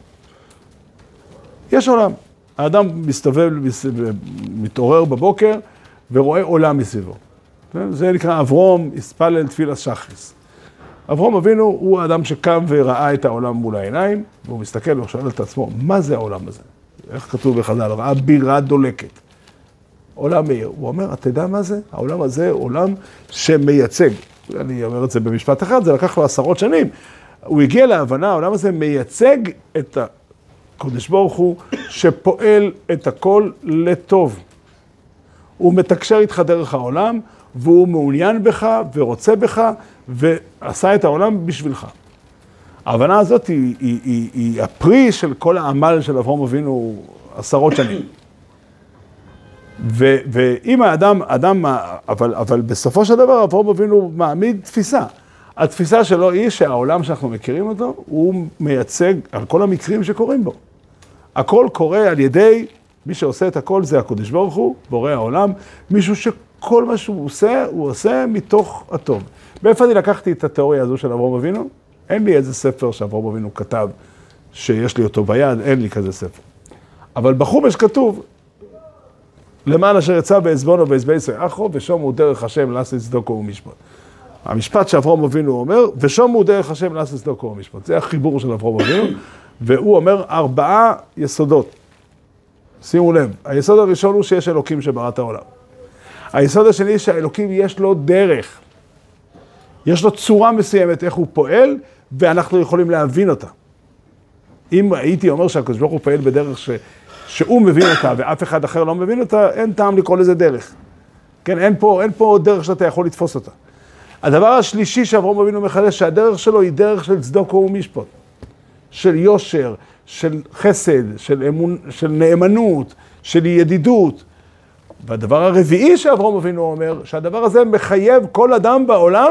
יש עולם. האדם מסתובב, מתעורר בבוקר ורואה עולם מסביבו. זה נקרא אברום, הספלל תפילת שחריס. אברום אבינו הוא האדם שקם וראה את העולם מול העיניים, והוא מסתכל ושואל את עצמו, מה זה העולם הזה? איך כתוב בחז"ל? ראה בירה דולקת. עולם מאיר. הוא אומר, אתה יודע מה זה? העולם הזה עולם שמייצג. אני אומר את זה במשפט אחד, זה לקח לו 10 שנים. הוא הגיע להבנה, העולם הזה מייצג את הקדוש ברוך הוא, שפועל את הכל לטוב. הוא מתקשר איתך דרך העולם, והוא מעוניין בך ורוצה בך, ועשה את העולם בשבילך. ההבנה הזאת היא הפרי של כל העמל של אברהם אבינו 10 שנים. ואם האדם, אבל בסופו של דבר אברהם אבינו מעמיד תפיסה. התפיסה שלו היא שהעולם שאנחנו מכירים אותו, הוא מייצג על כל המקרים שקורים בו. הכל קורה על ידי, מי שעושה את הכל זה הקדוש ברוך הוא, בורא העולם, מישהו שכל מה שהוא עושה, הוא עושה מתוך הטוב. באיפה אני לקחתי את התיאוריה הזו של אברהם אבינו? אין לי איזה ספר שאברהם אבינו כתב שיש לי אותו ביד, אין לי כזה ספר. אבל בחומש כתוב, למען אשר יצא בעזבונו ועזבי אחו, ושומו דרך השם לעשות צדקו ומשפט. המשפט שאברהם אבינו אומר, ושומו דרך השם לעשות צדקו ומשפט. זה החיבור של אברהם אבינו, והוא אומר 4 יסודות. שימו לב, היסוד הראשון הוא שיש אלוקים שברא את העולם. היסוד השני שהאלוקים יש לו דרך. יש לו צורה מסוימת איך הוא פועל, ואנחנו יכולים להבין אותה. אם הייתי אומר שהקדוש ברוך הוא פועל בדרך שהוא מבין אותה, ואף אחד אחר לא מבין אותה, אין טעם לקרוא לזה דרך. כן, אין פה דרך שאתה יכול לתפוס אותה. הדבר השלישי שאברהם אבינו מחדש, שהדרך שלו היא דרך של צדקה ומשפט. של יושר, של חסד, של נאמנות, של ידידות. והדבר הרביעי שאברהם אבינו אומר, שהדבר הזה מחייב כל אדם בעולם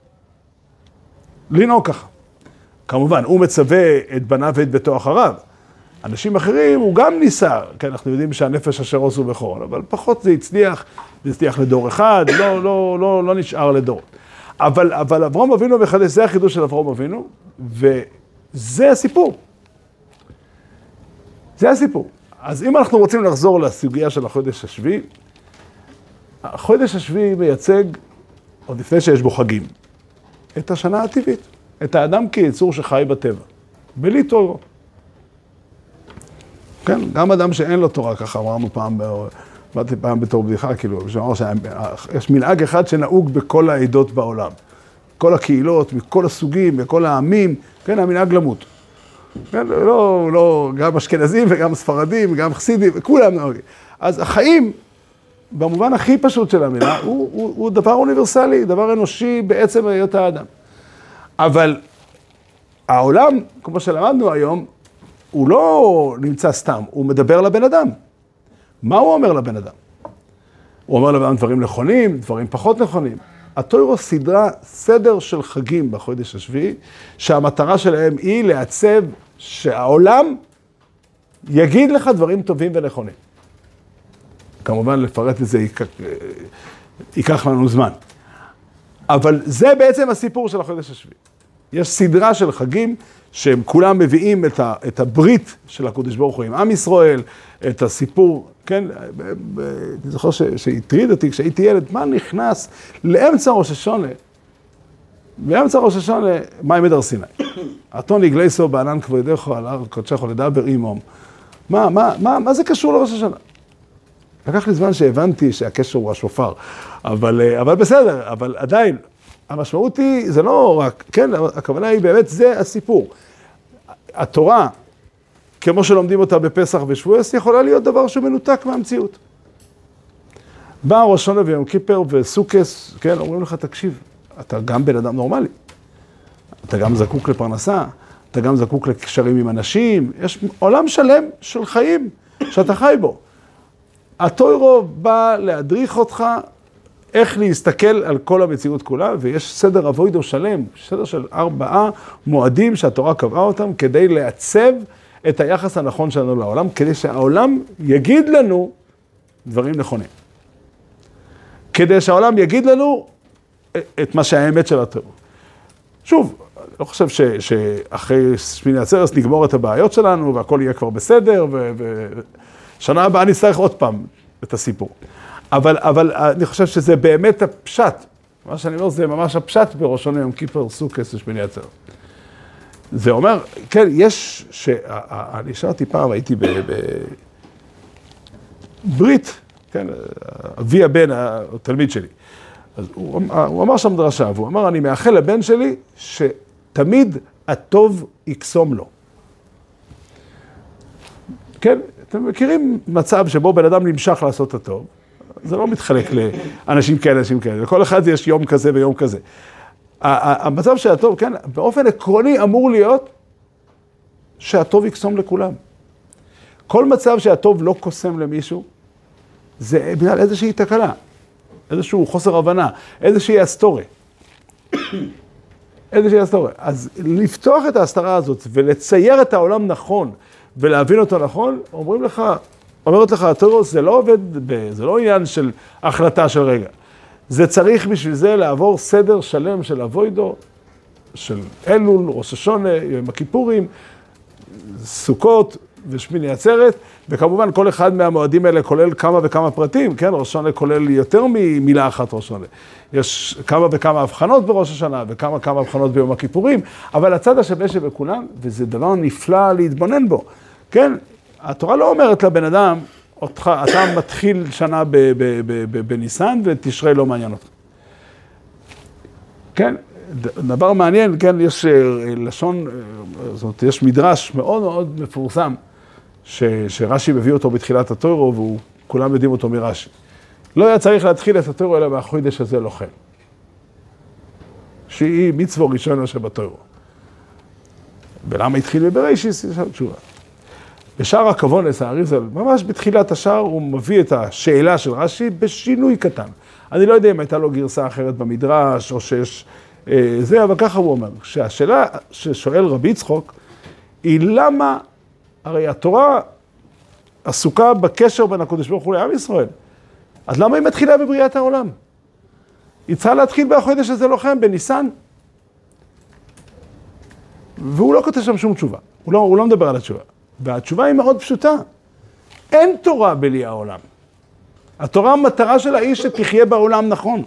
לנהוג ככה. כמובן, הוא מצווה את בניו ואת ביתו אחריו. אנשים אחרים הוא גם ניסה, כן, אנחנו יודעים שהנפש אשר עשו בכורן, אבל פחות זה הצליח לדור אחד, לא נשאר לדור. אבל אברהם אבינו מחדש, זה החידוש של אברהם אבינו, וזה הסיפור. זה הסיפור. אז אם אנחנו רוצים לחזור לסוגיה של החודש השביעי, החודש השביעי מייצג, עוד לפני שיש בו חגים, את השנה הטבעית, את האדם כיצור שחי בטבע, בלי תורה. כן, גם אדם שאין לו תורה, ככה אמרנו באתי פעם בתור בדיחה, כאילו, יש מנהג אחד שנהוג בכל העדות בעולם. כל הקהילות, מכל הסוגים, מכל העמים, כן, המנהג למות. כן, לא, גם אשכנזים וגם ספרדים, גם חסידים, כולם נהוגים. אז החיים, במובן הכי פשוט של המילה, הוא דבר אוניברסלי, דבר אנושי בעצם להיות האדם. אבל העולם, כמו שלמדנו היום, הוא לא נמצא סתם, הוא מדבר לבן אדם. מה הוא אומר לבן אדם? הוא אומר לבן אדם דברים נכונים, דברים פחות נכונים. התורה סדרה סדר של חגים בחודש השביעי, שהמטרה שלהם היא לעצב שהעולם יגיד לך דברים טובים ונכונים. כמובן לפרט את זה ייקח לנו זמן. אבל זה בעצם הסיפור של החודש השביעי. יש סדרה של חגים שהם כולם מביאים את הברית של הקדוש ברוך הוא עם עם ישראל, את הסיפור, כן, אני זוכר שהטריד אותי כשהייתי ילד, מה נכנס לאמצע ראש השונה, באמצע ראש השונה, מים מדר סיני. אתון יגלסו בענן כבודך על הר קודשך לדבר עמם. מה זה קשור לראש השונה? לקח לי זמן שהבנתי שהקשר הוא השופר, אבל בסדר, אבל עדיין, המשמעות היא, זה לא רק, כן, הכוונה היא באמת, זה הסיפור. התורה, כמו שלומדים אותה בפסח ושבועס, יכולה להיות דבר שמנותק מהמציאות. בא ראש השנה ויום כיפר וסוכס, כן, אומרים לך, תקשיב, אתה גם בן אדם נורמלי. אתה גם זקוק לפרנסה, אתה גם זקוק לקשרים עם אנשים, יש עולם שלם של חיים שאתה חי בו. התוירו בא להדריך אותך איך להסתכל על כל המציאות כולה, ויש סדר אבוידו שלם, סדר של 4 מועדים שהתורה קבעה אותם, כדי לעצב את היחס הנכון שלנו לעולם, כדי שהעולם יגיד לנו דברים נכונים. כדי שהעולם יגיד לנו את מה שהאמת של התורה. שוב, אני לא חושב שאחרי שמיני עצרת נגמור את הבעיות שלנו, והכל יהיה כבר בסדר, ושנה הבאה נצטרך עוד פעם את הסיפור. אבל אני חושב שזה באמת הפשט. מה שאני אומר, זה ממש הפשט בראש השנה יום כיפר, סוכות ושמיני עצרת. זה אומר, כן, אני שרתי פעם, הייתי בברית, כן, אבי הבן, התלמיד שלי. אז הוא אמר שם דרשה, והוא אמר, אני מאחל לבן שלי שתמיד הטוב יקסום לו. כן, אתם מכירים מצב שבו בן אדם נמשך לעשות את הטוב, זה לא מתחלק לאנשים כאלה, אנשים כאלה, לכל אחד יש יום כזה ויום כזה. המצב שהטוב, כן, באופן עקרוני אמור להיות שהטוב יקסום לכולם. כל מצב שהטוב לא קוסם למישהו, זה בגלל איזושהי תקלה, איזשהו חוסר הבנה, איזושהי אסתורה. איזושהי אסתורה. אז לפתוח את ההסתרה הזאת ולצייר את העולם נכון ולהבין אותו נכון, אומרת לך, התורה, זה לא עובד, זה לא עניין של החלטה של רגע. זה צריך בשביל זה לעבור סדר שלם של אבוידו, של אלול, ראש השונה, יום הכיפורים, סוכות ושמיני עצרת, וכמובן כל אחד מהמועדים האלה כולל כמה וכמה פרטים, כן? ראש השונה כולל יותר ממילה אחת ראש השונה. יש כמה וכמה הבחנות בראש השנה, וכמה הבחנות ביום הכיפורים, אבל הצד השווה שבכולם, וזה דבר נפלא להתבונן בו, כן? התורה לא אומרת לבן אדם, אתה מתחיל שנה בניסן ותשרי לא מעניין אותך. כן, דבר מעניין, כן, יש לשון, זאת אומרת, יש מדרש מאוד מאוד מפורסם, שרש"י מביא אותו בתחילת התורה, וכולם יודעים אותו מרש"י. לא היה צריך להתחיל את התורה אלא מהחודש הזה לוחם. שהיא מצווה ראשונה שבתורה. ולמה התחיל בבראשיס? יש תשובה. בשער הכוונס, האריזל, ממש בתחילת השער, הוא מביא את השאלה של רש"י בשינוי קטן. אני לא יודע אם הייתה לו גרסה אחרת במדרש, או שיש זה, אבל ככה הוא אומר, שהשאלה ששואל רבי יצחוק, היא למה, הרי התורה עסוקה בקשר בין הקדוש ברוך הוא לעם ישראל, אז למה היא מתחילה בבריאת העולם? היא צריכה להתחיל בחודש הזה לוחם, בניסן. והוא לא כותב שם שום תשובה, הוא לא מדבר על התשובה. והתשובה היא מאוד פשוטה. אין תורה בלי העולם. התורה, המטרה שלה היא שתחיה בעולם נכון.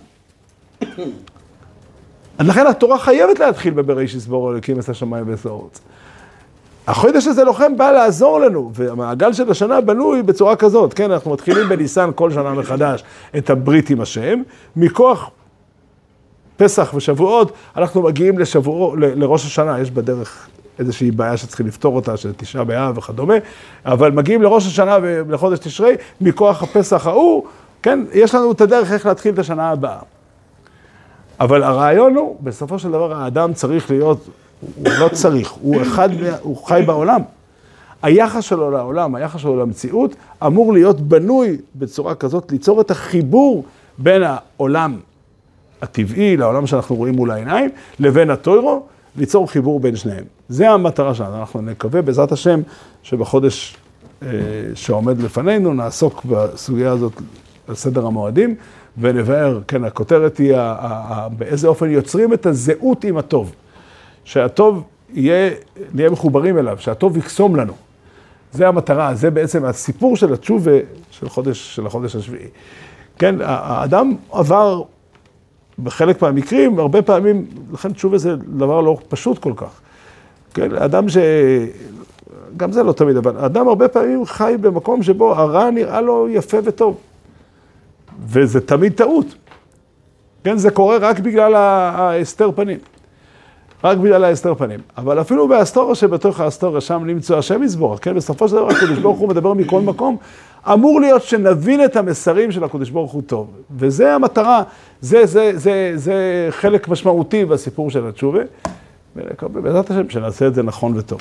לכן התורה חייבת להתחיל בבראשיס ברא אלוקים עשה שמיים וארץ. החודש הזה לוחם בא לעזור לנו, והמעגל של השנה בנוי בצורה כזאת. כן, אנחנו מתחילים בניסן כל שנה מחדש את הברית עם השם, מכוח פסח ושבועות, אנחנו מגיעים לראש השנה, יש בדרך איזושהי בעיה שצריכים לפתור אותה, של 9 באב וכדומה, אבל מגיעים לראש השנה ולחודש תשרי, מכוח הפסח ההוא, כן, יש לנו את הדרך איך להתחיל את השנה הבאה. אבל הרעיון הוא, בסופו של דבר האדם צריך להיות, הוא לא צריך, הוא חי בעולם. היחס שלו לעולם, היחס שלו למציאות, אמור להיות בנוי בצורה כזאת, ליצור את החיבור בין העולם הטבעי, לעולם שאנחנו רואים מול העיניים, לבין התוירו, ליצור חיבור בין שניהם. זה המטרה שלנו. אנחנו נקווה בעזרת השם שבחודש שעומד לפנינו נעסוק בסוגיה הזאת על סדר המועדים, ונבהר, כן, הכותרת היא באיזה אופן יוצרים את הזהות עם הטוב. שהטוב נהיה מחוברים אליו, שהטוב יקסום לנו. זה המטרה, זה בעצם הסיפור של התשובה של החודש השביעי. כן, האדם עבר בחלק מהמקרים, הרבה פעמים, לכן תשובה זה דבר לא פשוט כל כך. כן, אדם גם זה לא תמיד, אבל האדם הרבה פעמים חי במקום שבו הרע נראה לו יפה וטוב. וזה תמיד טעות. כן, זה קורה רק בגלל ההסתר פנים. רק בגלל ההסתר פנים. אבל אפילו בהסתורה שבתוך ההסתורה, שם למצוא השם יסבורך, כן, בסופו של דבר, הקדוש ברוך הוא מדבר מכל מקום, אמור להיות שנבין את המסרים של הקדוש ברוך הוא טוב. וזה המטרה, זה חלק משמעותי בסיפור של התשובה. בעזרת השם, שנעשה את זה נכון וטוב.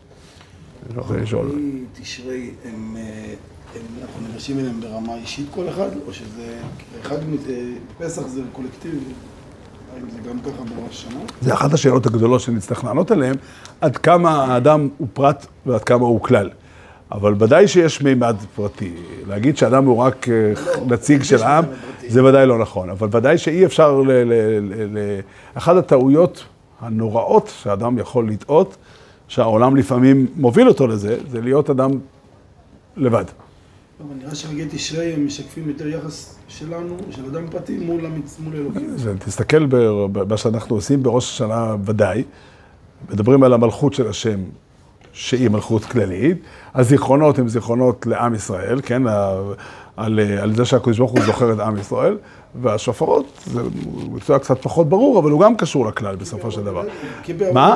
תשרי, אנחנו ניגשים אליהם ברמה אישית כל אחד, או שזה אחד פסח זה קולקטיבי? האם זה גם ככה בראש שנה? זה אחת השאלות הגדולות שנצטרך לענות עליהן, עד כמה האדם הוא פרט ועד כמה הוא כלל. אבל ודאי שיש מימד פרטי. להגיד שאדם הוא רק נציג של העם, זה ודאי לא נכון. אבל ודאי שאי אפשר אחת הטעויות הנוראות שהאדם יכול לטעות, שהעולם לפעמים מוביל אותו לזה, זה להיות אדם לבד. אבל נראה שחגי תשרי הם משקפים יותר יחס שלנו, של אדם פרטי מול אלוקים. תסתכל במה שאנחנו עושים בראש השנה ודאי, מדברים על המלכות של השם, שהיא מלכות כללית, הזיכרונות הם זיכרונות לעם ישראל, כן? על זה שהקדוש ברוך הוא זוכר את עם ישראל, והשופרות, זה מקצוע קצת פחות ברור, אבל הוא גם קשור לכלל בסופו של דבר. מה?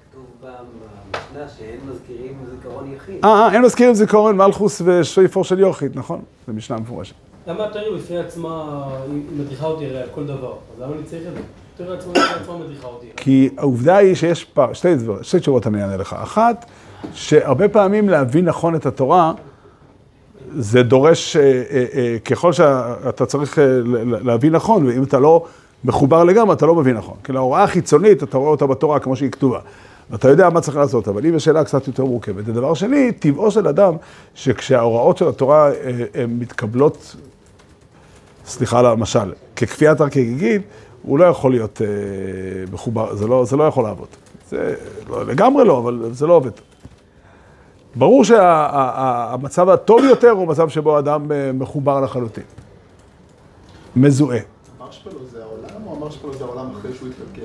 שאין מזכירים זיכרון יחיד. אין מזכירים זיכרון מלכוס ושויפור של יוכית, נכון? זה משנה מפורשת. למה התורה בפני עצמה היא מדריכה אותי הרי על כל דבר? אז למה אני צריך את זה? התורה עצמה מדריכה אותי. כי העובדה היא שיש פעם, שתי תשובות אני אענה לך. אחת, שהרבה פעמים להבין נכון את התורה, זה דורש, ככל שאתה צריך להבין נכון, ואם אתה לא מחובר לגמרי, אתה לא מבין נכון. כי להוראה החיצונית, אתה רואה אותה בתורה כמו שהיא כתובה. ואתה יודע מה צריך לעשות, אבל אם יש שאלה קצת יותר מורכבת. ודבר שני, טבעו של אדם, שכשההוראות של התורה הן מתקבלות, סליחה על המשל, ככפיית הר-כגיגית, הוא לא יכול להיות מחובר, זה לא יכול לעבוד. זה לגמרי לא, אבל זה לא עובד. ברור שהמצב הטוב יותר הוא מצב שבו האדם מחובר לחלוטין. מזוהה. המרשפלו זה העולם או המרשפלו זה העולם אחרי שהוא התקלקל?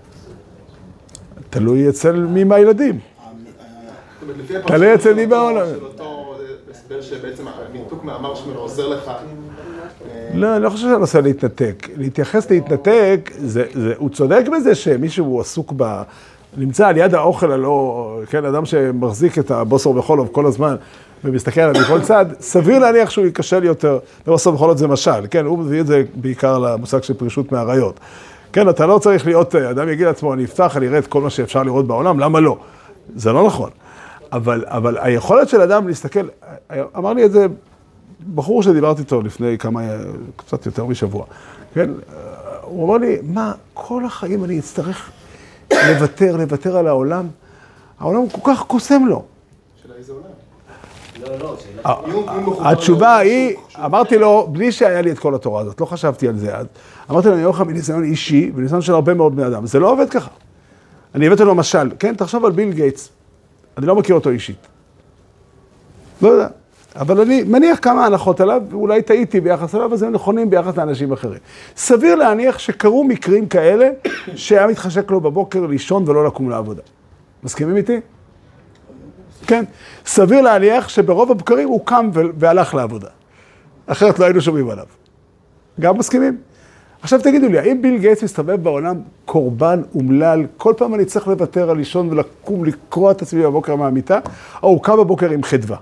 תלוי אצל מי מהילדים. תלוי אצל מי בעולם. של אותו הסבר שבעצם הניתוק מהמרשמלו עוזר לך. לא, אני לא חושב שאני עושה להתנתק. להתייחס להתנתק, הוא צודק בזה שמישהו עסוק נמצא על יד האוכל הלא, כן, אדם שמחזיק את הבוסר בחולוב כל הזמן ומסתכל עליו מכל צד, סביר להניח שהוא ייכשל יותר. בוסר בחולוב זה משל, כן, הוא מביא את זה בעיקר למושג של פרישות מהעריות. כן, אתה לא צריך להיות, אדם יגיד לעצמו, אני אפתח, אני אראה את כל מה שאפשר לראות בעולם, למה לא? זה לא נכון. אבל היכולת של אדם להסתכל, אמר לי את זה בחור שדיברתי איתו לפני קצת יותר משבוע, כן? הוא אמר לי, מה, כל החיים אני אצטרך לוותר על העולם? העולם כל כך קוסם לו. שאלה איזה עולם? התשובה היא, אמרתי לו, בלי שהיה לי את כל התורה הזאת, לא חשבתי על זה אז, אמרתי לו, אני אומר לך מניסיון אישי, וניסיון של הרבה מאוד בני אדם, זה לא עובד ככה. אני הבאתי לו משל, כן, תחשוב על ביל גייטס, אני לא מכיר אותו אישית. לא יודע, אבל אני מניח כמה הנחות עליו, ואולי טעיתי ביחס עליו, אז הם נכונים ביחס לאנשים אחרים. סביר להניח שקרו מקרים כאלה, שהיה מתחשק לו בבוקר לישון ולא לקום לעבודה. מסכימים איתי? כן, סביר להניח שברוב הבקרים הוא קם והלך לעבודה. אחרת לא היינו שומעים עליו. גם מסכימים? עכשיו תגידו לי, האם ביל גייטס מסתובב בעולם קורבן אומלל, כל פעם אני צריך לוותר על לישון ולקום לקרוא את עצמי בבוקר מהמיטה, או הוא קם בבוקר עם חדווה?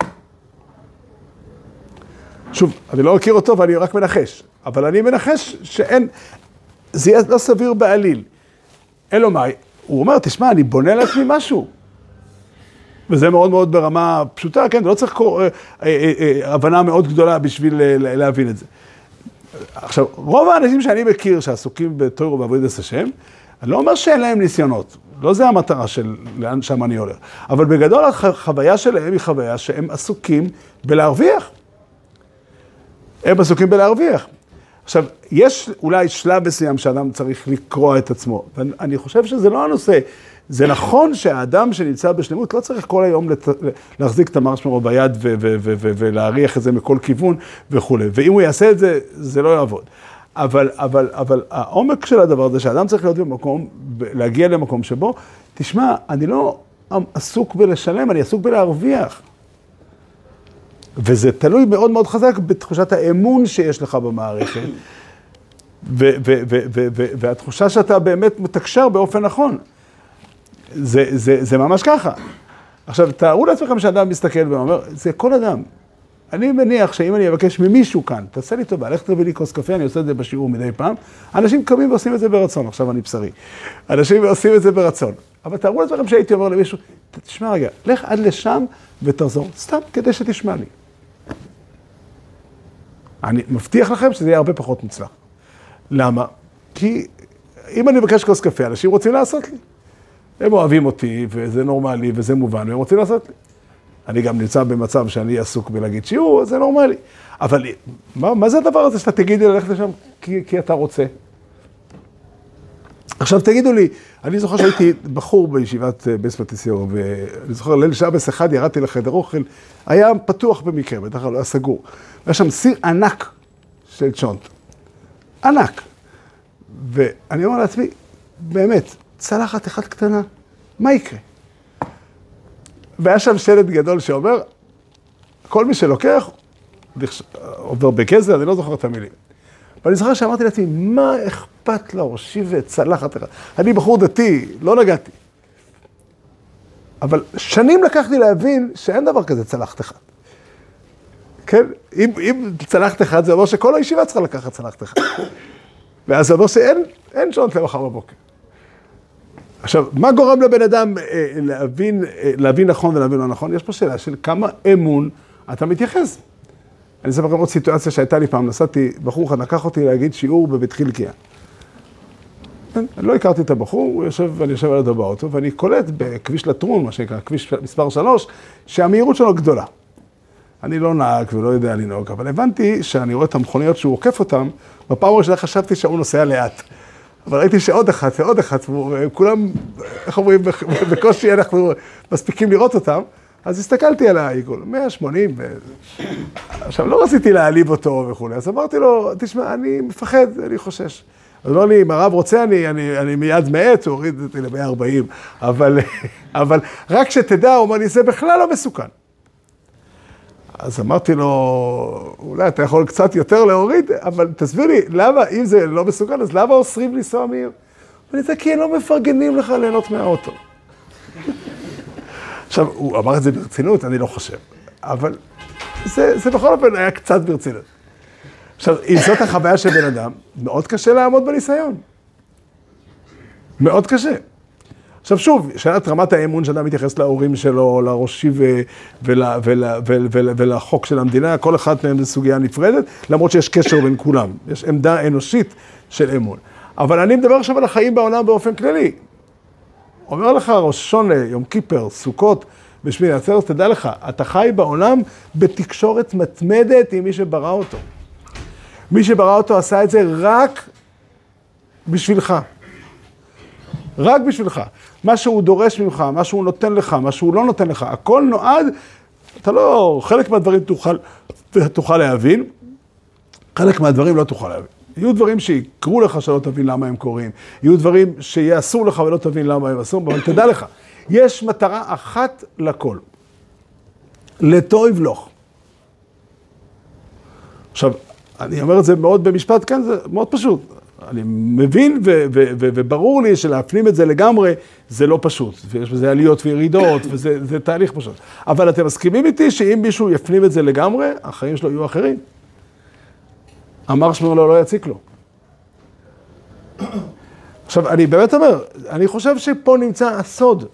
שוב, אני לא מכיר אותו ואני רק מנחש, אבל אני מנחש שאין, זה יהיה לא סביר בעליל. אלוהי, הוא אומר, תשמע, אני בונה לעצמי משהו. וזה מאוד מאוד ברמה פשוטה, כן? לא צריך הבנה מאוד גדולה בשביל להבין את זה. עכשיו, רוב האנשים שאני מכיר שעסוקים בתורה ובעבודת השם, אני לא אומר שאין להם ניסיונות. לא זה המטרה של לאן שם אני הולך. אבל בגדול החוויה שלהם היא חוויה שהם עסוקים בלהרוויח. הם עסוקים בלהרוויח. עכשיו, יש אולי שלב מסוים שאדם צריך לקרוא את עצמו. ואני חושב שזה לא הנושא. זה נכון שהאדם שנמצא בשלמות לא צריך כל היום להחזיק את המרשמרו ביד ולהריח את זה מכל כיוון וכו'. ואם הוא יעשה את זה, זה לא יעבוד. אבל העומק של הדבר הזה שהאדם צריך להיות במקום, להגיע למקום שבו, תשמע, אני לא עסוק בלשלם, אני עסוק בלהרוויח. וזה תלוי מאוד מאוד חזק בתחושת האמון שיש לך במערכת, והתחושה שאתה באמת מתקשר באופן נכון. זה ממש ככה. עכשיו, תארו לעצמכם שאדם מסתכל ואומר, זה כל אדם. אני מניח שאם אני אבקש ממישהו כאן, תעשה לי טובה, לך תביא לי כוס קפה, אני עושה את זה בשיעור מדי פעם, אנשים קמים ועושים את זה ברצון, עכשיו אני בשרי. אנשים עושים את זה ברצון. אבל תארו לעצמכם שהייתי אומר למישהו, תשמע רגע, לך עד לשם ותחזור, סתם כדי שתשמע לי. אני מבטיח לכם שזה יהיה הרבה פחות מוצלח. למה? כי אם אני מבקש כוס קפה, אנשים רוצים לעשות לי. הם אוהבים אותי, וזה נורמלי, וזה מובן, והם רוצים לעשות לי. אני גם נמצא במצב שאני עסוק בלהגיד שיעור, זה נורמלי. אבל מה זה הדבר הזה שאתה תגיד לי ללכת לשם כי אתה רוצה? עכשיו תגידו לי, אני זוכר שהייתי בחור בישיבת בייס פטיסיור, ואני זוכר ליל שבס אחד ירדתי לחדר אוכל, היה פתוח במקרה, בטח לא היה סגור. היה שם סיר ענק של צ'ונט. ענק. ואני אומר לעצמי, באמת, צלחת אחת קטנה, מה יקרה? והיה שם שלט גדול שאומר, כל מי שלוקח, עובר בגזר, אני לא זוכר את המילים. ואני זוכר שאמרתי לעצמי, מה אכפת לו, שיבה צלחת אחת? אני בחור דתי, לא נגעתי. אבל שנים לקחתי להבין שאין דבר כזה צלחת אחד. כן? אם צלחת אחד, זה אומר שכל הישיבה צריכה לקחת צלחת אחד. ואז זה אומר שאין שעות למחר בבוקר. עכשיו, מה גורם לבן אדם להבין נכון ולהבין לא נכון? יש פה שאלה של כמה אמון אתה מתייחס. אני אספר לכם עוד סיטואציה שהייתה לי פעם, נסעתי, בחור אחד לקח אותי להגיד שיעור בבית חלקיה. אני לא הכרתי את הבחור, אני יושב על ידו באוטו, ואני קולט בכביש לטרון, מה שנקרא, כביש מספר 3, שהמהירות שלו גדולה. אני לא נהג ולא יודע לנהוג, אבל הבנתי שאני רואה את המכוניות שהוא עוקף אותם, בפעם הראשונה חשבתי שהוא נוסע לאט. אבל ראיתי שעוד אחת ועוד אחת, וכולם, איך אומרים, בקושי אנחנו מספיקים לראות אותם, אז הסתכלתי על העיגול, 180, עכשיו לא רציתי להעליב אותו וכו', אז אמרתי לו, תשמע, אני מפחד, אני חושש. אז אמר לי, אם הרב רוצה, אני מיד מעט, הוא הוריד אותי ל-140, אבל רק שתדע, הוא אומר לי, זה בכלל לא מסוכן. אז אמרתי לו, אולי אתה יכול קצת יותר להוריד, אבל תסביר לי, למה, אם זה לא מסוכן, אז למה אוסרים לנסוע מהיר? ואני אומר, כי הם לא מפרגנים לך ליהנות מהאוטו. עכשיו, הוא אמר את זה ברצינות, אני לא חושב, אבל זה בכל אופן היה קצת ברצינות. עכשיו, אם זאת החוויה של בן אדם, מאוד קשה לעמוד בניסיון. מאוד קשה. עכשיו שוב, שאלת רמת האמון שאדם מתייחס להורים שלו, לראשי ולחוק של המדינה, כל אחת מהם זו סוגיה נפרדת, למרות שיש קשר בין כולם. יש עמדה אנושית של אמון. אבל אני מדבר עכשיו על החיים בעולם באופן כללי. אומר לך ראש שונה, יום כיפר, סוכות, בשביל עצרת, תדע לך, אתה חי בעולם בתקשורת מתמדת עם מי שברא אותו. מי שברא אותו עשה את זה רק בשבילך. רק בשבילך. מה שהוא דורש ממך, מה שהוא נותן לך, מה שהוא לא נותן לך, הכל נועד, אתה לא, חלק מהדברים תוכל להבין, חלק מהדברים לא תוכל להבין. יהיו דברים שיקרו לך שלא תבין למה הם קורים, יהיו דברים שיעשו לך ולא תבין למה הם עשו, אבל תדע לך, יש מטרה אחת לכל, לטוב לך. עכשיו, אני אומר את זה מאוד במשפט כאן, זה מאוד פשוט. אני מבין וברור לי שלהפנים את זה לגמרי, זה לא פשוט. ויש בזה עליות וירידות, וזה תהליך פשוט. אבל אתם מסכימים איתי שאם מישהו יפנים את זה לגמרי, החיים שלו יהיו אחרים. המרשמלו לא יציק לו. עכשיו, אני באמת אומר, אני חושב שפה נמצא הסוד.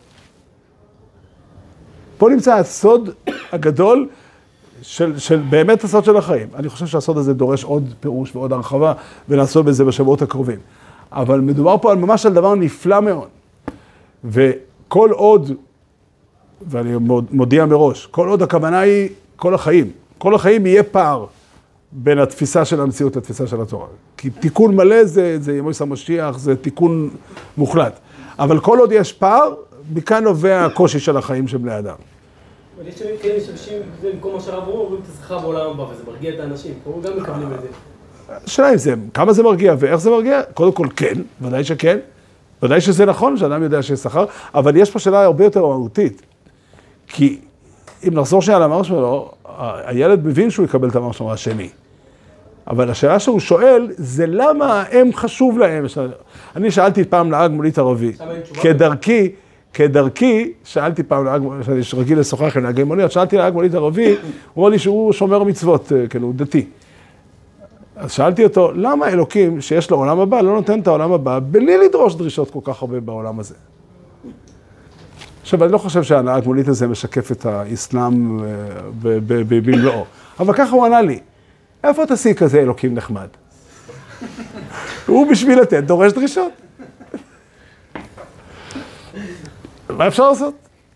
פה נמצא הסוד הגדול של באמת הסוד של החיים. אני חושב שהסוד הזה דורש עוד פירוש ועוד הרחבה, ונעסוק בזה בשבועות הקרובים. אבל מדובר פה ממש על דבר נפלא מאוד. וכל עוד, ואני מודיע מראש, כל עוד הכוונה היא כל החיים יהיה פער בין התפיסה של המציאות לתפיסה של התורה. כי תיקון מלא זה ימוס המשיח, זה תיקון מוחלט. אבל כל עוד יש פער, מכאן נובע הקושי של החיים של בני אדם. אבל יש תמיד כאלה שאנשים, במקום מה שהרב אומרים את השכר בעולם הבא, וזה מרגיע את האנשים, פה גם מקבלים את זה. השאלה אם זה, כמה זה מרגיע ואיך זה מרגיע? קודם כל כן, ודאי שכן. ודאי שזה נכון, שאדם יודע שיש שכר, אבל יש פה שאלה הרבה יותר מהותית. כי אם נחזור שנייה למרשמלו, הילד מבין שהוא יקבל את המרשמלו השני. אבל השאלה שהוא שואל, זה למה הם חשוב להם. אני שאלתי פעם נהג מונית ערבי, כדרכי, שאלתי פעם, שאני רגיל לשוחח עם נהגי מוניות, שאלתי נהג מונית ערבי, הוא אמר לי שהוא שומר מצוות, כאילו, דתי. אז שאלתי אותו, למה אלוקים שיש לו עולם הבא, לא נותן את העולם הבא, בלי לדרוש דרישות כל כך הרבה בעולם הזה? עכשיו, אני לא חושב שהנהג מונית הזה משקף את האסלאם במלואו, אבל ככה הוא ענה לי, איפה תעשי כזה אלוקים נחמד? הוא בשביל לתת דורש דרישות. מה אפשר לעשות?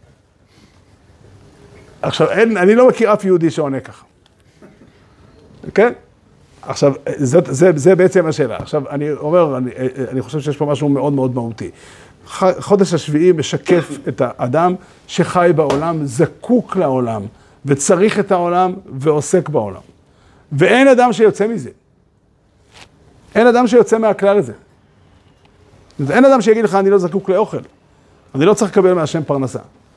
עכשיו, אני לא מכיר אף יהודי שעונה ככה. כן? עכשיו, זה בעצם השאלה. עכשיו, אני אומר, אני חושב שיש פה משהו מאוד מאוד מהותי. חודש השביעי משקף את האדם שחי בעולם, זקוק לעולם, וצריך את העולם ועוסק בעולם. ואין אדם שיוצא מזה. אין אדם שיוצא מהכלל הזה. אין אדם שיגיד לך, אני לא זקוק לאוכל. אני לא צריך לקבל מהשם פרנסה.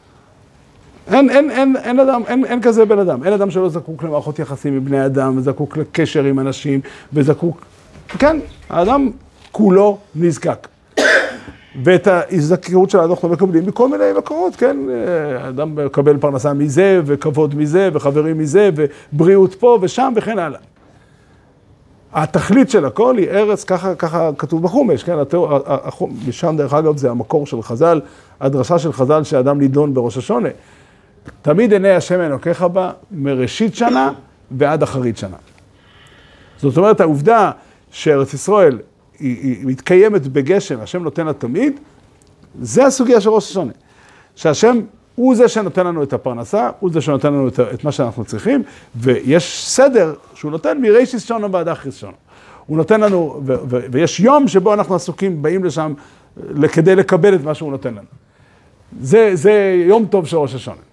אין אדם, אין כזה בן אדם. אין אדם שלא זקוק למערכות יחסים עם בני אדם, זקוק לקשר עם אנשים, וזקוק... כן, האדם כולו נזקק. ואת ההזדקקות של אנחנו מקבלים מכל מיני מקורות, כן? האדם מקבל פרנסה מזה, וכבוד מזה, וחברים מזה, ובריאות פה ושם, וכן הלאה. התכלית של הכל היא ארץ, ככה כתוב בחומש, כן? משם דרך אגב זה המקור של חז"ל, הדרשה של חז"ל שהאדם נידון בראש השונה. תמיד עיני השם אלוקיך בה מראשית שנה ועד אחרית שנה. זאת אומרת, העובדה שארץ ישראל היא מתקיימת בגשם, השם נותן לה תמיד, זה הסוגיה של ראש השונה. שהשם הוא זה שנותן לנו את הפרנסה, הוא זה שנותן לנו את מה שאנחנו צריכים, ויש סדר שהוא נותן מראשית שנה ועד אחרית שנה. הוא נותן לנו, ויש יום שבו אנחנו עסוקים, באים לשם כדי לקבל את מה שהוא נותן לנו. זה יום טוב של ראש השונה.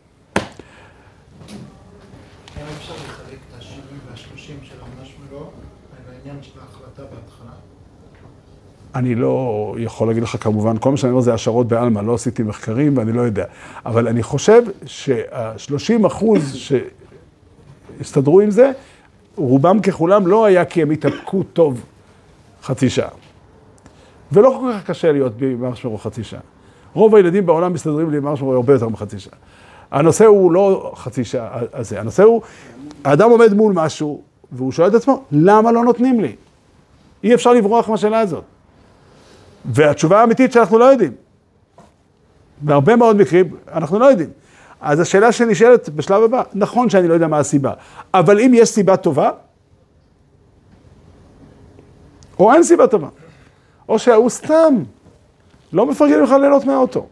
האם אפשר לחלק את ה-70 וה-30 של המשמרו על העניין של ההחלטה בהתחלה? אני לא יכול להגיד לך כמובן, כל מה שאני אומר זה השערות בעלמא, לא עשיתי מחקרים ואני לא יודע. אבל אני חושב שה-30% שהסתדרו עם זה, רובם ככולם לא היה כי הם התאפקו טוב חצי שעה. ולא כל כך קשה להיות במשמרו חצי שעה. רוב הילדים בעולם מסתדרים לי במשמרו הרבה יותר מחצי שעה. הנושא הוא לא חצי שעה הזה, הנושא הוא, האדם עומד מול משהו, והוא שואל את עצמו, למה לא נותנים לי? אי אפשר לברוח מהשאלה הזאת. והתשובה האמיתית שאנחנו לא יודעים. בהרבה מאוד מקרים אנחנו לא יודעים. אז השאלה שנשאלת בשלב הבא, נכון שאני לא יודע מה הסיבה, אבל אם יש סיבה טובה, או אין סיבה טובה, או שהוא סתם לא מפרגן לך ליהנות מהאוטו.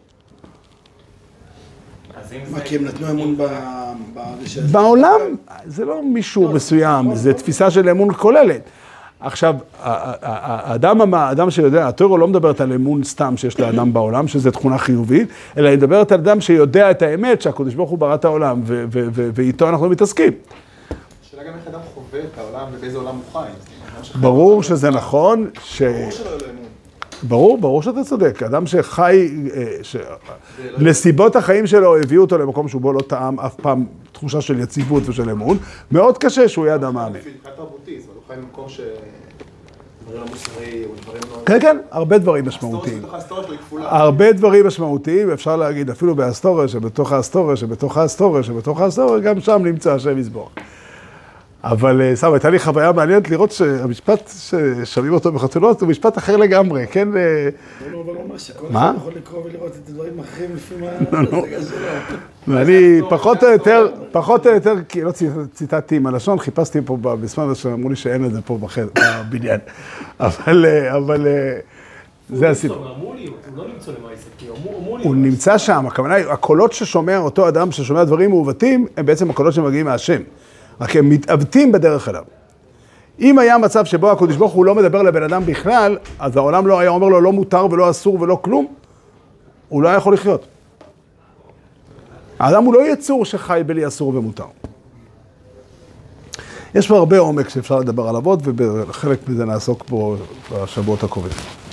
מה, כי הם נתנו אמון בעולם, זה לא מישהו מסוים, זה תפיסה של אמון כוללת. עכשיו, האדם שיודע, התורה לא מדברת על אמון סתם שיש לאדם בעולם, שזו תכונה חיובית, אלא היא מדברת על אדם שיודע את האמת שהקדוש ברוך הוא ברא את העולם, ואיתו אנחנו מתעסקים. השאלה גם איך אדם חווה את העולם ובאיזה עולם הוא חי. ברור שזה נכון, ברור שלא יהיה לו אמון. ברור שאתה צודק. אדם שחי, נסיבות החיים שלו הביאו אותו למקום שבו לא טעם אף פעם תחושה של יציבות ושל אמון, מאוד קשה שהוא יהיה אדם מאמין. מבחינה תרבותית, הוא חי במקום דברים לא מוסרי, או דברים לא... כן, כן, הרבה דברים משמעותיים. ההיסטוריה שלו היא כפולה. הרבה דברים משמעותיים, אפשר להגיד, אפילו בהיסטוריה, שבתוך ההיסטוריה, שבתוך ההיסטוריה, שבתוך ההיסטוריה, גם שם נמצא השם יסבור. אבל סבא, הייתה לי חוויה מעניינת לראות שהמשפט ששומעים אותו בחתונות הוא משפט אחר לגמרי, כן? לא, אבל ממש, כל אחד יכול לקרוא ולראות את הדברים אחרים לפי מה... ואני פחות או יותר, כי לא ציטטתי עם הלשון, חיפשתי פה בזמן שאמרו לי שאין את זה פה בבניין. אבל זה הסיפור. אמרו לי, הוא לא נמצא למעשה, אמרו לי... הוא נמצא שם, הכוונה היא, הקולות ששומע אותו אדם ששומע דברים מעוותים, הם בעצם הקולות שמגיעים מהשם. רק הם מתעוותים בדרך אליו. אם היה מצב שבו הקדוש ברוך הוא לא מדבר לבן אדם בכלל, אז העולם לא היה אומר לו לא מותר ולא אסור ולא כלום, הוא לא היה יכול לחיות. האדם הוא לא יצור שחי בלי אסור ומותר. יש פה הרבה עומק שאפשר לדבר עליו עוד, ובחלק מזה נעסוק בו בשבועות הקרובים.